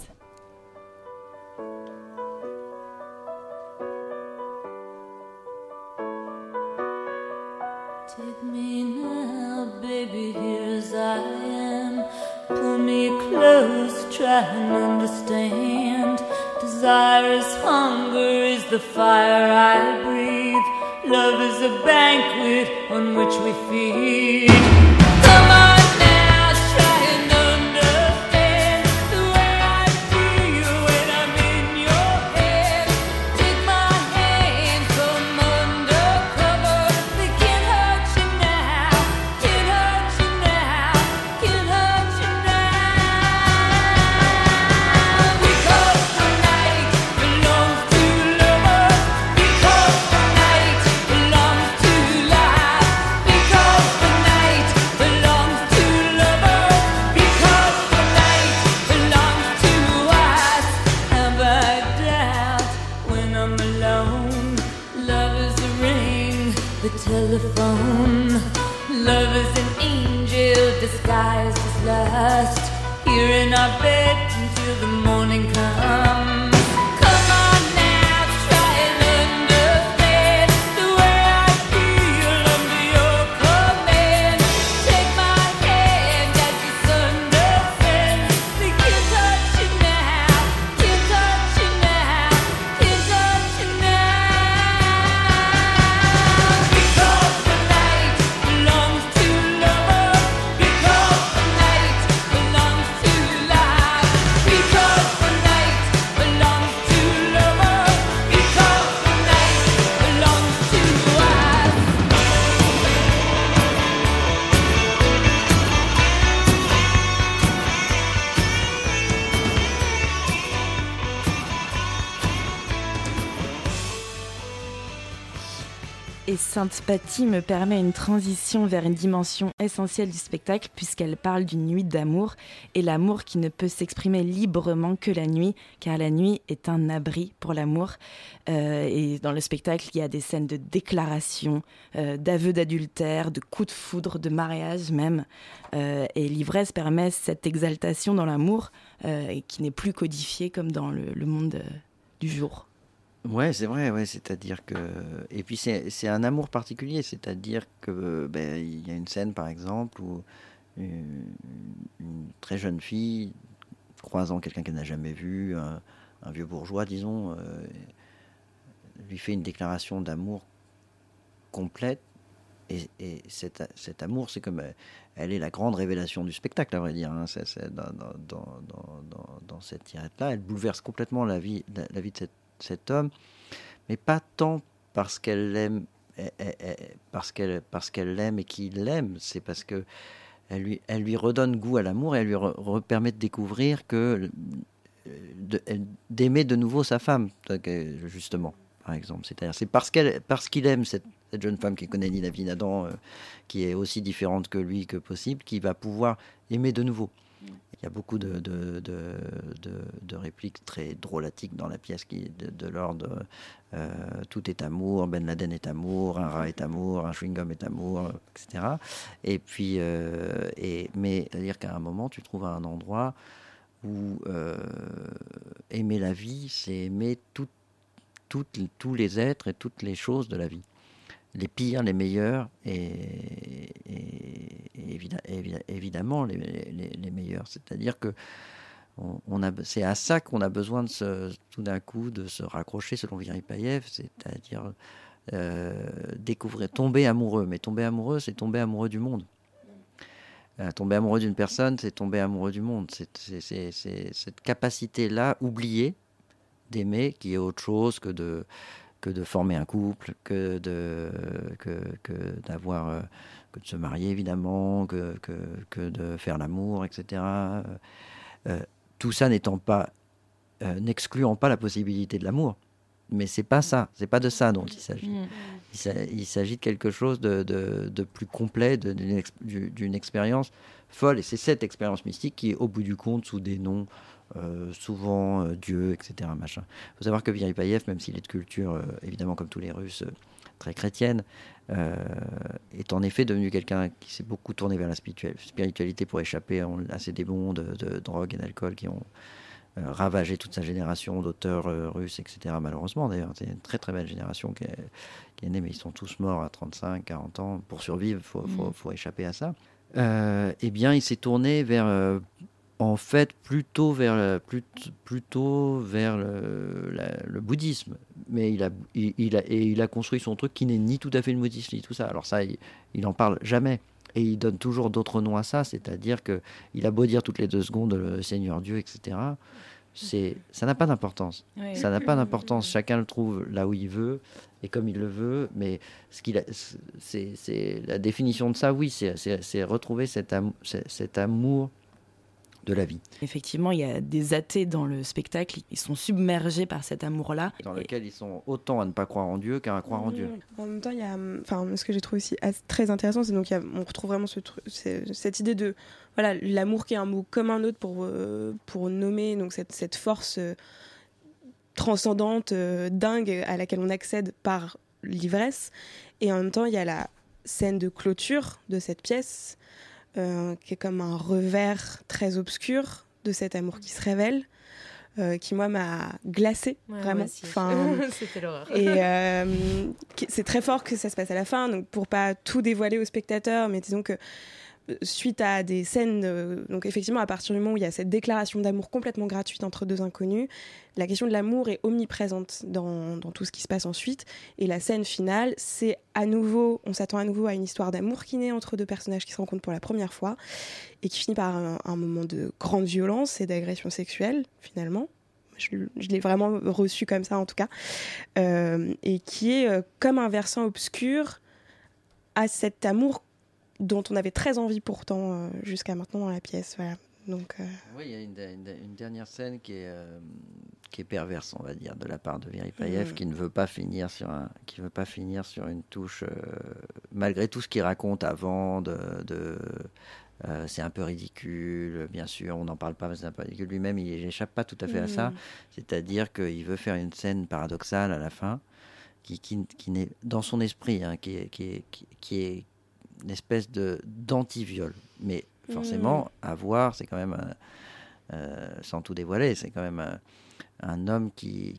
Take me now, baby, here as I am. Pull me close, try and understand. Desire is hunger, is the fire I breathe. Love is a banquet on which we feed. Come on now, try and understand the way I feel when I'm in your head. Take my hand, come undercover. They can't hurt you now, can't hurt you now, can't hurt you now. Because the night belongs to lovers. Because the night belongs to life. Because the night belongs to lovers. Because the night belongs to us. Have I doubt when I'm alone? Love is a ring, the telephone. Love is an angel disguised as lust. Here in our bed until the morning comes. Come on now, try and understand the way I feel under your command. Take my hand as the sun descends. They can't touch you now, can't touch you now, can't touch you now. Because the night belongs to lovers. Because the night belongs to life. Because the night belongs to lovers. Because the night belongs to us. Et Sainte Patti me permet une transition vers une dimension essentielle du spectacle puisqu'elle parle d'une nuit d'amour et l'amour qui ne peut s'exprimer librement que la nuit car la nuit est un abri pour l'amour. Euh, et dans le spectacle, il y a des scènes de déclaration, euh, d'aveux d'adultère, de coups de foudre, de mariage même. Euh, et l'ivresse permet cette exaltation dans l'amour euh, qui n'est plus codifiée comme dans le, le monde... Euh, du jour. Ouais, c'est vrai, ouais, c'est-à-dire que... Et puis c'est, c'est un amour particulier, c'est-à-dire que ben, il y a une scène, par exemple, où une, une très jeune fille, croisant quelqu'un qu'elle n'a jamais vu, un, un vieux bourgeois, disons, euh, lui fait une déclaration d'amour complète. Et, et cet, cet amour, c'est comme... Elle est la grande révélation du spectacle, à vrai dire. Hein. C'est, c'est dans, dans, dans, dans, dans cette tirette-là, elle bouleverse complètement la vie, la, la vie de cette cet homme, mais pas tant parce qu'elle l'aime, parce qu'elle, parce qu'elle l'aime et qu'il l'aime, c'est parce que elle lui, elle lui redonne goût à l'amour et elle lui re, re permet de découvrir que de, d'aimer de nouveau sa femme, justement, par exemple. C'est-à-dire, c'est parce qu'elle, parce qu'il aime cette, cette jeune femme qui connaît ni la vie Nadan, euh, qui est aussi différente que lui que possible, qui va pouvoir aimer de nouveau. Il y a beaucoup de, de, de, de, de répliques très drôlatiques dans la pièce qui de, de l'ordre euh, tout est amour, Ben Laden est amour, un rat est amour, un chewing-gum est amour, et cetera. Et puis, euh, et, mais c'est-à-dire qu'à un moment, tu trouves un endroit où euh, aimer la vie, c'est aimer tout, tout, tous les êtres et toutes les choses de la vie. Les pires, les meilleurs et, et, et évidemment, évidemment les, les, les meilleurs. C'est-à-dire que on, on a, c'est à ça qu'on a besoin de se, tout d'un coup de se raccrocher, selon Viripayef, c'est-à-dire euh, découvrir, tomber amoureux. Mais tomber amoureux, c'est tomber amoureux du monde. Euh, tomber amoureux d'une personne, c'est tomber amoureux du monde. C'est, c'est, c'est, c'est cette capacité-là, oubliée, d'aimer, qui est autre chose que de... que de former un couple, que de que, que d'avoir euh, que de se marier évidemment, que que, que de faire l'amour, et cetera. Euh, tout ça n'étant pas euh, n'excluant pas la possibilité de l'amour, mais c'est pas ça, c'est pas de ça dont il s'agit. Mmh. Il, s'a, il s'agit de quelque chose de, de, de plus complet, de, d'une, ex, d'une expérience folle, et c'est cette expérience mystique qui est au bout du compte sous des noms. Euh, souvent euh, Dieu, et cetera. Machin. Il faut savoir que Viripayef, même s'il est de culture, euh, évidemment comme tous les Russes, euh, très chrétienne, euh, est en effet devenu quelqu'un qui s'est beaucoup tourné vers la spiritualité pour échapper à ces démons de, de drogue et d'alcool qui ont euh, ravagé toute sa génération d'auteurs euh, russes, et cetera. Malheureusement, d'ailleurs, c'est une très très belle génération qui est, qui est née, mais ils sont tous morts à trente-cinq, quarante ans. Pour survivre, il faut, mmh. faut, faut échapper à ça. Euh, eh bien, il s'est tourné vers... Euh, en fait, plutôt vers, plutôt, plutôt vers le, la, le bouddhisme. Mais il a, il, il, a, et il a construit son truc qui n'est ni tout à fait le bouddhisme, ni tout ça. Alors ça, il, il en parle jamais. Et il donne toujours d'autres noms à ça, c'est-à-dire qu'il a beau dire toutes les deux secondes le Seigneur Dieu, et cetera. C'est, ça n'a pas d'importance. Oui. Ça n'a pas d'importance. Chacun le trouve là où il veut et comme il le veut. Mais ce qu'il a, c'est, c'est, la définition de ça, oui, c'est, c'est, c'est retrouver cet, am, cet amour de la vie. Effectivement, il y a des athées dans le spectacle, ils sont submergés par cet amour-là. Dans lequel ils sont autant à ne pas croire en Dieu qu'à croire mmh. en Dieu. En même temps, il y a, enfin, ce que j'ai trouvé aussi très intéressant, c'est donc il y a, on retrouve vraiment ce, cette idée de, voilà, l'amour qui est un mot comme un autre pour, euh, pour nommer donc cette, cette force euh, transcendante, euh, dingue, à laquelle on accède par l'ivresse. Et en même temps, il y a la scène de clôture de cette pièce, Euh, qui est comme un revers très obscur de cet amour qui se révèle, euh, qui moi m'a glacée, ouais, vraiment. Enfin, c'était l'horreur. Et euh, c'est très fort que ça se passe à la fin, donc pour pas tout dévoiler aux spectateurs, mais disons que suite à des scènes, euh, donc effectivement à partir du moment où il y a cette déclaration d'amour complètement gratuite entre deux inconnus, la question de l'amour est omniprésente dans, dans tout ce qui se passe ensuite, et la scène finale, c'est à nouveau, on s'attend à nouveau à une histoire d'amour qui naît entre deux personnages qui se rencontrent pour la première fois, et qui finit par un, un moment de grande violence et d'agression sexuelle, finalement. Je, je l'ai vraiment reçu comme ça en tout cas, euh, et qui est euh, comme un versant obscur à cet amour dont on avait très envie pourtant euh, jusqu'à maintenant dans la pièce. Voilà. Donc, euh... oui, il y a une, une, une dernière scène qui est, euh, qui est perverse, on va dire, de la part de Viripayef, mmh. qui ne veut pas finir sur, un, qui veut pas finir sur une touche, euh, malgré tout ce qu'il raconte avant, de, de, euh, c'est un peu ridicule, bien sûr, on n'en parle pas, mais c'est un peu ridicule. Lui-même, il n'échappe pas tout à fait mmh. à ça, c'est-à-dire qu'il veut faire une scène paradoxale à la fin, qui, qui, qui n'est dans son esprit, hein, qui est... Qui est, qui, qui est une espèce de, d'anti-viol. Mais forcément, mmh. à voir, c'est quand même, un, euh, sans tout dévoiler, c'est quand même un, un homme qui, qui,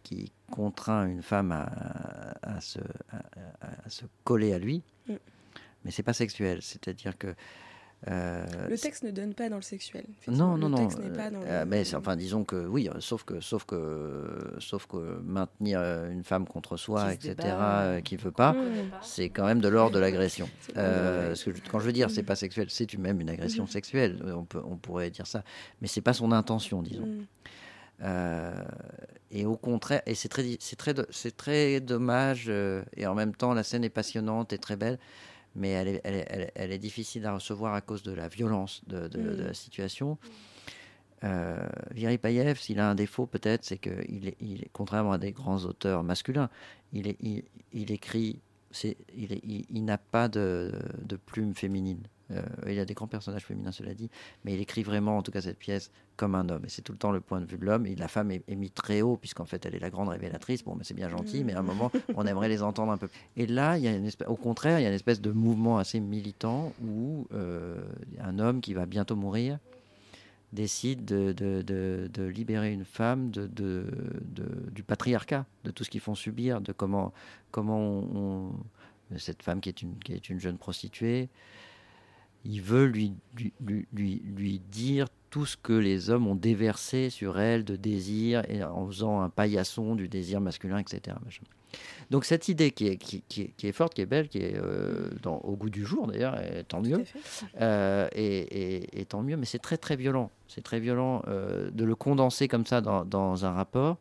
contraint une femme à, à, se, à, à se coller à lui, mm. mais c'est pas sexuel. C'est-à-dire que Euh, le texte ne donne pas dans le sexuel. Non, non, le non. Texte n'est pas dans le... euh, mais enfin, disons que oui, sauf que, sauf que, sauf que maintenir une femme contre soi, qui et cetera, euh, qui veut pas, mmh. c'est quand même de l'ordre de l'agression. Euh, parce que quand je veux dire, c'est pas sexuel, c'est même une agression mmh. sexuelle. On peut, on pourrait dire ça, mais c'est pas son intention, disons. Mmh. Euh, et au contraire, et c'est très, c'est très, c'est très dommage. Euh, et en même temps, la scène est passionnante et très belle. Mais elle est, elle, est, elle, est, elle est difficile à recevoir à cause de la violence de, de, mmh. de la situation. Euh, Viripayef, s'il a un défaut peut-être, c'est qu'il est, il est, contrairement à des grands auteurs masculins, il, est, il, il écrit, c'est, il, est, il, il n'a pas de, de plume féminine. Euh, il a des grands personnages féminins, cela dit, mais il écrit vraiment, en tout cas cette pièce, comme un homme. Et c'est tout le temps le point de vue de l'homme. Et la femme est, est mise très haut, puisqu'en fait, elle est la grande révélatrice. Bon, mais c'est bien gentil, mmh. mais à un moment, on aimerait les entendre un peu. Et là, il y a une espèce, au contraire, il y a une espèce de mouvement assez militant où euh, un homme qui va bientôt mourir décide de, de, de, de libérer une femme de, de, de, du patriarcat, de tout ce qu'ils font subir, de comment, comment on, on, cette femme qui est une, qui est une jeune prostituée, il veut lui, lui, lui, lui, lui dire tout ce que les hommes ont déversé sur elle de désir, et en faisant un paillasson du désir masculin, et cetera. Donc cette idée qui est, qui, qui est, qui est forte, qui est belle, qui est euh, dans, au goût du jour d'ailleurs, et tant mieux, euh, et, et, et tant mieux, mais c'est très très violent. C'est très violent euh, de le condenser comme ça dans, dans un rapport,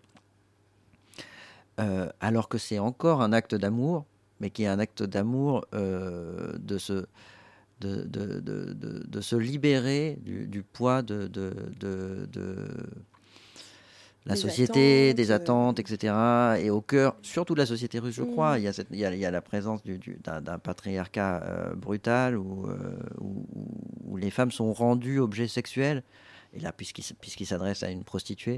euh, alors que c'est encore un acte d'amour, mais qui est un acte d'amour euh, de ce... De, de, de, de, de se libérer du, du poids de, de, de, de la des société, attentes, des attentes, et cetera. Et au cœur, surtout de la société russe, je mmh. crois, il y, a cette, il, y a, il y a la présence du, du, d'un, d'un patriarcat euh, brutal où, euh, où, où les femmes sont rendues objets sexuels. Et là, puisqu'il, puisqu'il s'adresse à une prostituée,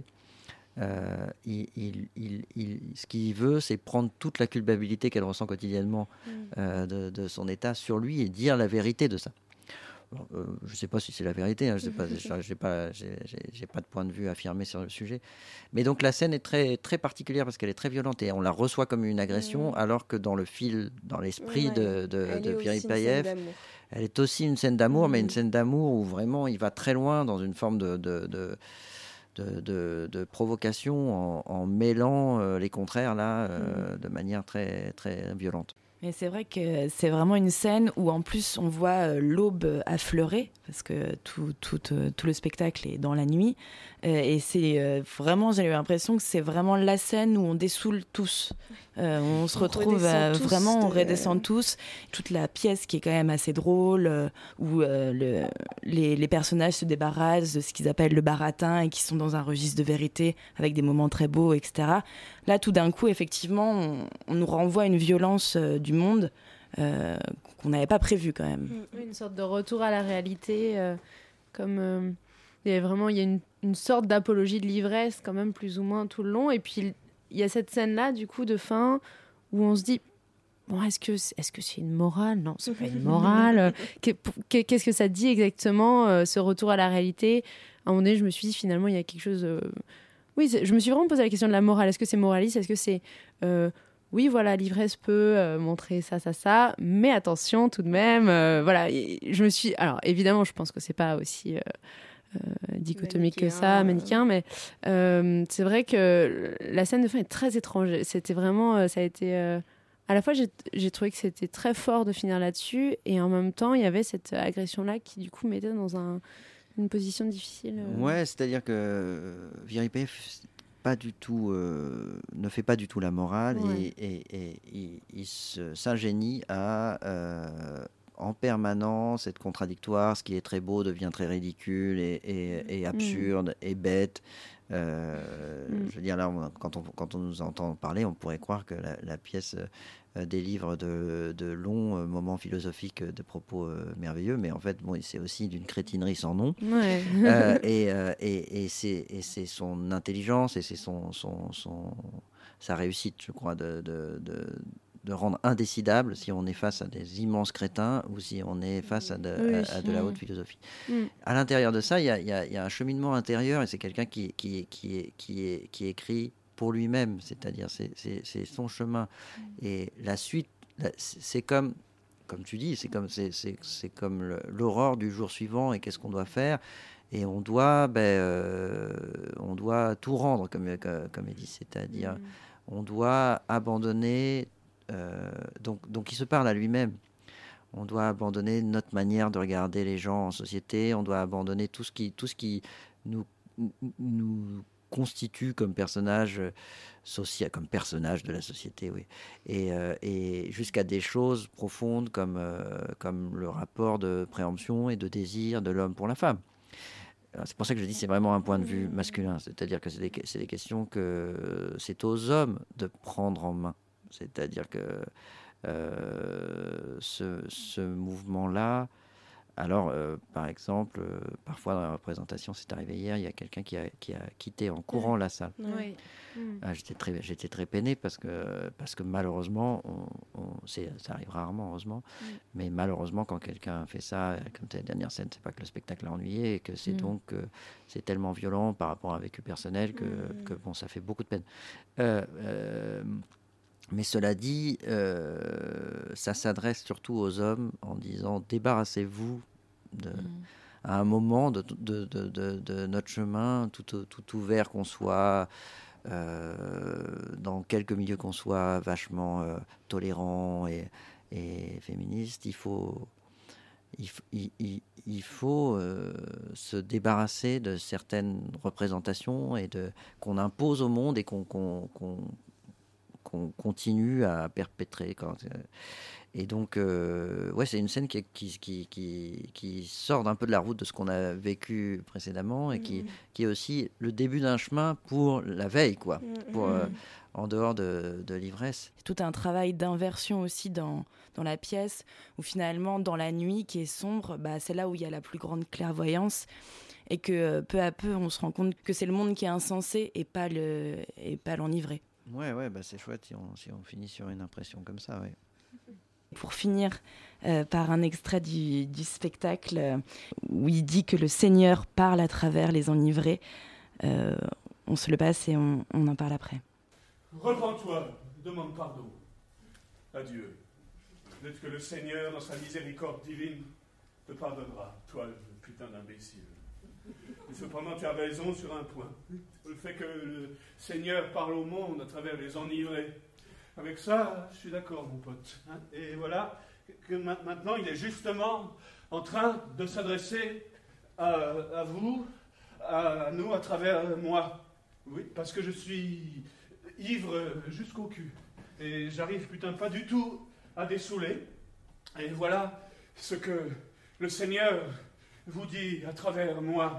Euh, il, il, il, il, ce qu'il veut, c'est prendre toute la culpabilité qu'elle ressent quotidiennement mmh. euh, de, de son état sur lui et dire la vérité de ça. Bon, euh, je ne sais pas si c'est la vérité, hein, je n'ai pas, j'ai pas, j'ai, j'ai, j'ai pas de point de vue affirmé sur le sujet. Mais donc la scène est très, très particulière parce qu'elle est très violente et on la reçoit comme une agression, mmh. alors que dans le fil, dans l'esprit ouais, de, de, de Viripayef, elle est aussi une scène d'amour, mmh. mais une scène d'amour où vraiment il va très loin dans une forme de... de, de De, de, de provocation en, en mêlant euh, les contraires là euh, mmh. de manière très, très violente. Mais c'est vrai que c'est vraiment une scène où en plus on voit euh, l'aube affleurer parce que tout, tout, euh, tout le spectacle est dans la nuit euh, et c'est euh, vraiment, j'ai eu l'impression que c'est vraiment la scène où on dessoule tous. Euh, on se on retrouve euh, tous vraiment, on redescend tous. Toute la pièce qui est quand même assez drôle, euh, où euh, le, les, les personnages se débarrassent de ce qu'ils appellent le baratin et qui sont dans un registre de vérité avec des moments très beaux, et cetera. Là, tout d'un coup, effectivement, on, on nous renvoie une violence euh, du monde euh, qu'on n'avait pas prévue quand même. Une sorte de retour à la réalité, euh, comme euh, il y a vraiment il y a une, une sorte d'apologie de l'ivresse quand même plus ou moins tout le long. Et puis il y a cette scène-là du coup de fin où on se dit bon, est-ce que est-ce que c'est une morale ? Non, c'est pas une morale. Qu'est-ce que ça dit exactement euh, ce retour à la réalité ? À un moment donné, je me suis dit finalement il y a quelque chose. Euh... Oui, je me suis vraiment posé la question de la morale. Est-ce que c'est moraliste ? Est-ce que c'est euh, oui, voilà, l'ivresse peut euh, montrer ça, ça, ça, mais attention tout de même. Euh, voilà, et je me suis. Alors évidemment, je pense que c'est pas aussi euh, euh, dichotomique manichéen, que ça, manichéen, mais euh, c'est vrai que la scène de fin est très étrange. C'était vraiment, euh, ça a été. Euh, à la fois, j'ai, j'ai trouvé que c'était très fort de finir là-dessus, et en même temps, il y avait cette agression-là qui du coup mettait dans un, une position difficile. Euh... Ouais, c'est-à-dire que Viripayef pas du tout, euh, ne fait pas du tout la morale ouais. et, et, et, et il se, s'ingénie à euh, en permanence être contradictoire. Ce qui est très beau devient très ridicule et, et, et absurde mmh. et bête. Euh, mmh. Je veux dire, là, on, quand, on, quand on nous entend parler, on pourrait croire que la, la pièce euh, délivre de, de longs euh, moments philosophiques, de propos euh, merveilleux, mais en fait, bon, c'est aussi d'une crétinerie sans nom. Ouais. euh, et, euh, et, et, c'est, et c'est son intelligence et c'est son, son, son, sa réussite, je crois, de, de, de, de rendre indécidable si on est face à des immenses crétins ou si on est face à de, oui. à, à de la haute philosophie. Mm. À l'intérieur de ça, il y a, y, a, y a un cheminement intérieur et c'est quelqu'un qui, qui, qui, est, qui, est, qui écrit pour lui-même, c'est-à-dire c'est, c'est, c'est son chemin. Et la suite, la, c'est comme, comme tu dis, c'est comme, c'est, c'est, c'est comme le, l'aurore du jour suivant et qu'est-ce qu'on doit faire. Et on doit, ben, euh, on doit tout rendre, comme, comme, comme il dit, c'est-à-dire mmh. on doit abandonner, euh, donc, donc il se parle à lui-même. On doit abandonner notre manière de regarder les gens en société, on doit abandonner tout ce qui, tout ce qui nous, nous constitue comme personnage social, comme personnage de la société, oui. Et, euh, et jusqu'à des choses profondes comme, euh, comme le rapport de préemption et de désir de l'homme pour la femme. Alors, c'est pour ça que je dis que c'est vraiment un point de vue masculin, c'est-à-dire que c'est des, c'est des questions que c'est aux hommes de prendre en main. C'est-à-dire que Euh, ce, ce mouvement-là, alors euh, par exemple, euh, parfois dans la représentation, c'est arrivé hier, il y a quelqu'un qui a, qui a quitté en courant la salle. Oui. Mm. Ah, j'étais très, j'étais très peiné parce que, parce que malheureusement, on, on, c'est, ça arrive rarement, heureusement, mm. mais malheureusement, quand quelqu'un fait ça, comme la dernière scène, c'est pas que le spectacle a ennuyé, et que c'est mm. donc euh, c'est tellement violent par rapport à un vécu personnel que, mm. que bon, ça fait beaucoup de peine. Euh, euh, Mais cela dit, euh, ça s'adresse surtout aux hommes en disant débarrassez-vous de, mmh. à un moment de, de, de, de, de notre chemin, tout, tout ouvert qu'on soit, euh, dans quelque milieu qu'on soit, vachement euh, tolérant et, et féministe. Il faut, il, il, il, il faut euh, se débarrasser de certaines représentations et de, qu'on impose au monde et qu'on, qu'on, qu'on qu'on continue à perpétrer. Quand, euh, et donc, euh, ouais, c'est une scène qui, qui, qui, qui, qui sort d'un peu de la route de ce qu'on a vécu précédemment et qui, mmh. qui est aussi le début d'un chemin pour la veille, quoi, mmh. pour, euh, en dehors de, de l'ivresse. C'est tout un travail d'inversion aussi dans, dans la pièce, où finalement, dans la nuit qui est sombre, bah, c'est là où il y a la plus grande clairvoyance. Et que euh, peu à peu, on se rend compte que c'est le monde qui est insensé et pas, le, et pas l'enivré. Ouais, ouais, bah c'est chouette si on, si on finit sur une impression comme ça, ouais. Pour finir euh, par un extrait du, du spectacle euh, où il dit que le Seigneur parle à travers les enivrés, euh, on se le passe et on, on en parle après. Repens-toi, demande pardon à Dieu. Peut-être que le Seigneur, dans sa miséricorde divine, te pardonnera, toi, le putain d'imbécile. Mais cependant, tu as raison sur un point. Le fait que le Seigneur parle au monde à travers les enivrés. Avec ça, je suis d'accord, mon pote. Et voilà, que maintenant, il est justement en train de s'adresser à, à vous, à nous, à travers moi. Oui, parce que je suis ivre jusqu'au cul. Et j'arrive, putain, pas du tout à dessouler. Et voilà ce que le Seigneur vous dit à travers moi.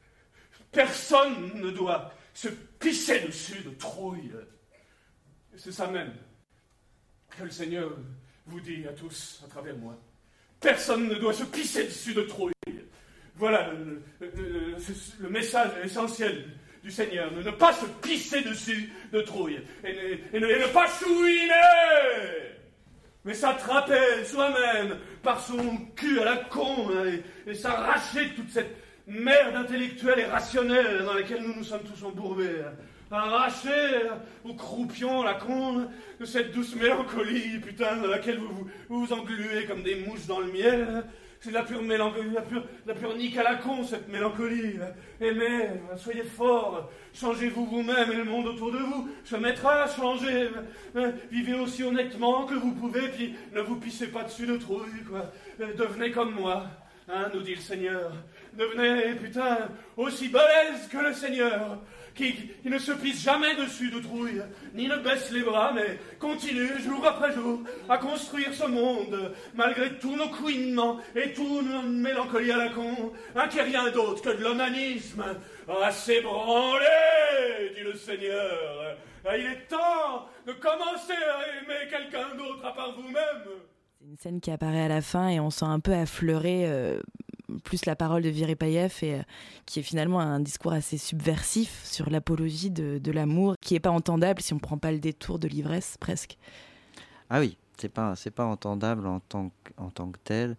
Personne ne doit se pisser dessus de trouille. C'est ça même que le Seigneur vous dit à tous à travers moi. Personne ne doit se pisser dessus de trouille. Voilà le, le, le, le message essentiel du Seigneur. Ne, ne pas se pisser dessus de trouille. Et ne, et ne, et ne pas chouiner, mais s'attraper soi-même par son cul à la con et, et s'arracher toute cette merde intellectuelle et rationnelle dans laquelle nous nous sommes tous embourbés. Arracher au croupion, la con, de cette douce mélancolie, putain, dans laquelle vous vous, vous, vous engluez comme des mouches dans le miel. C'est de la pure mélancolie, la pure, la pure nique à la con, cette mélancolie. Aimez, soyez forts, changez-vous vous-même et le monde autour de vous se mettra à changer. Vivez aussi honnêtement que vous pouvez, puis ne vous pissez pas dessus de trouille, quoi. Devenez comme moi, hein, nous dit le Seigneur. Devenez, putain, aussi balèze que le Seigneur, qui, qui ne se pisse jamais dessus de trouille, ni ne baisse les bras, mais continue jour après jour à construire ce monde, malgré tous nos couinements et toute notre mélancolie à la con, hein, qui est rien d'autre que de l'onanisme. Assez branlé, dit le Seigneur. Il est temps de commencer à aimer quelqu'un d'autre à part vous-même. C'est une scène qui apparaît à la fin et on sent un peu affleurer euh, plus la parole de Viré-Payev et euh, qui est finalement un discours assez subversif sur l'apologie de, de l'amour qui n'est pas entendable si on ne prend pas le détour de l'ivresse presque. Ah oui, c'est pas, c'est pas entendable en tant que, en tant que tel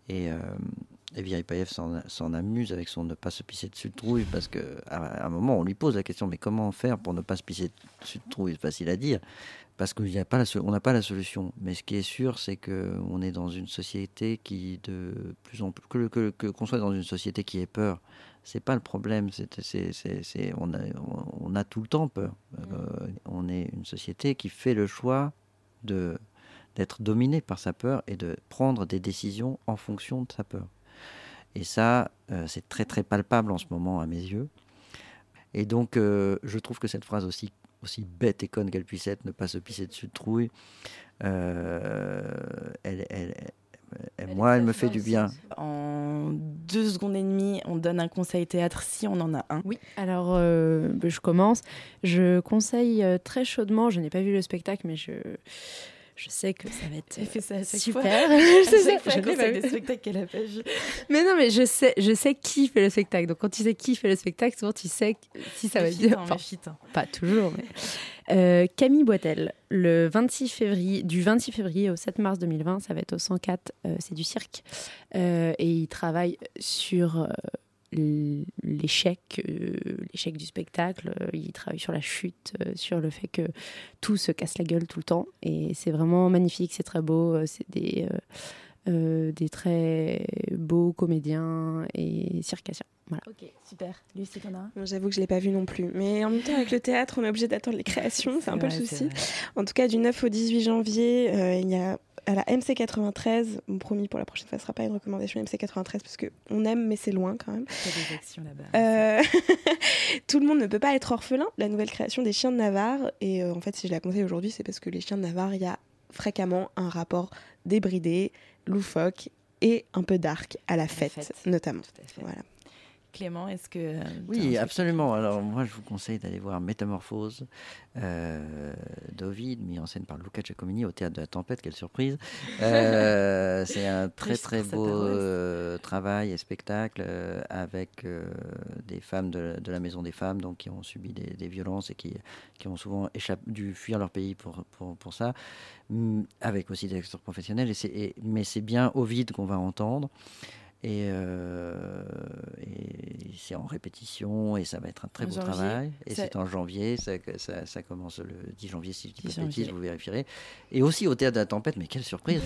Et, euh, et Viripayef s'en, s'en amuse avec son ne pas se pisser dessus de trouille, parce qu'à à un moment, on lui pose la question, mais comment faire pour ne pas se pisser dessus de trouille? C'est facile à dire, parce qu'on n'a pas, la, on n'a pas la solution. Mais ce qui est sûr, c'est qu'on est dans une société qui, de plus en plus, que, que, que, qu'on soit dans une société qui ait peur, c'est pas le problème. C'est, c'est, c'est, c'est, on, a, on a tout le temps peur. Euh, on est une société qui fait le choix de, d'être dominée par sa peur et de prendre des décisions en fonction de sa peur. Et ça, euh, c'est très très palpable en ce moment à mes yeux. Et donc, euh, je trouve que cette phrase, aussi, aussi bête et conne qu'elle puisse être, ne pas se pisser dessus de trouille, euh, elle, elle, elle, elle, moi, elle me fait du bien. En deux secondes et demie, on donne un conseil théâtre si on en a un. Oui, alors euh, je commence. Je conseille euh, très chaudement, je n'ai pas vu le spectacle, mais je... Je sais que ça va être Elle fait ça à chaque super. fois. je sais, fois, je elle l'ai conseille pas des vu. spectacles qu'elle a pas vus. Mais non, mais je sais, je sais qui fait le spectacle. Donc quand tu sais qui fait le spectacle, souvent tu sais si ça va Méfitant, bien. Enfin, méfitant. pas toujours, mais euh, Camille Boitel, le vingt-six février, du vingt-six février au sept mars deux mille vingt, ça va être au cent quatre. Euh, c'est du cirque euh, et il travaille sur euh, l'échec, euh, l'échec du spectacle. Euh, il travaille sur la chute, euh, sur le fait que tout se casse la gueule tout le temps. Et c'est vraiment magnifique, c'est très beau. euh, C'est des, euh, euh, des très beaux comédiens et circassiens. Voilà. Ok, super. Lucie, t'en as un? Bon, j'avoue que je ne l'ai pas vu non plus. Mais en même temps, avec le théâtre, on est obligé d'attendre les créations. C'est, c'est un peu vrai, le c'est souci. vrai. En tout cas, du neuf au dix-huit janvier, euh, il y a à la M C quatre-vingt-treize, promis pour la prochaine fois, ce ne sera pas une recommandation M C quatre-vingt-treize parce qu'on aime, mais c'est loin quand même. Il y a des actions là-bas. Euh, Tout le monde ne peut pas être orphelin. La nouvelle création des Chiens de Navarre. Et euh, en fait, si je la conseille aujourd'hui, c'est parce que les Chiens de Navarre, il y a fréquemment un rapport débridé, loufoque et un peu dark à la fête, fête. notamment. Tout à fait. Voilà. Clément, est-ce que... euh, Oui, t'as un absolument. Alors moi, je vous conseille d'aller voir Métamorphose euh, d'Ovide, mis en scène par Luca Giacomini au Théâtre de la Tempête. Quelle surprise. Euh, c'est un très Riche très pour sa beau paroisse. euh, travail et spectacle euh, avec euh, des femmes de, de la Maison des Femmes, donc qui ont subi des, des violences et qui, qui ont souvent échappé, dû fuir leur pays pour, pour, pour ça, Hum, avec aussi des acteurs professionnels. Et c'est, et, mais c'est bien Ovide qu'on va entendre. Et, euh, et c'est en répétition et ça va être un très En beau janvier, travail. Et ça- c'est en janvier, ça, ça, ça commence le dix janvier, si je dis pas dix de bêtises, janvier. vous vérifierez. Et aussi au Théâtre de la Tempête, mais quelle surprise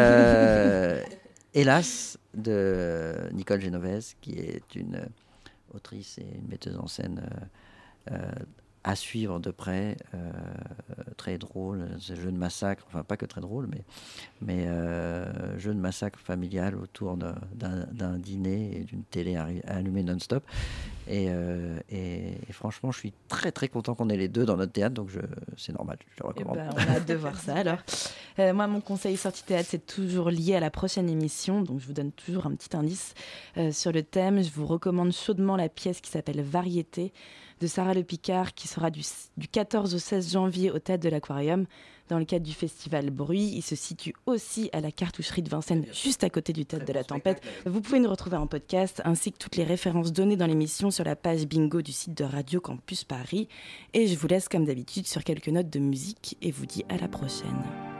euh, Hélas, de Nicole Genovese, qui est une autrice et une metteuse en scène euh, euh, à suivre de près, euh, très drôle, ce jeu de massacre, enfin pas que très drôle, mais, mais euh, jeu de massacre familial autour d'un, d'un, d'un dîner et d'une télé arri- allumée non-stop. Et, euh, et, et franchement, je suis très très content qu'on ait les deux dans notre théâtre, donc je, c'est normal, je le Eh recommande. ben, on a hâte de voir ça alors. Euh, moi, mon conseil sortie théâtre, c'est toujours lié à la prochaine émission. Donc, je vous donne toujours un petit indice euh, sur le thème. Je vous recommande chaudement la pièce qui s'appelle Variété de Sarah Le Picard, qui sera du, du quatorze au seize janvier au Théâtre de l'Aquarium, dans le cadre du festival Bruit. Il se situe aussi à la cartoucherie de Vincennes, juste à côté du Théâtre de la Tempête. Vous pouvez nous retrouver en podcast, ainsi que toutes les références données dans l'émission sur la page bingo du site de Radio Campus Paris. Et je vous laisse comme d'habitude sur quelques notes de musique et vous dis à la prochaine.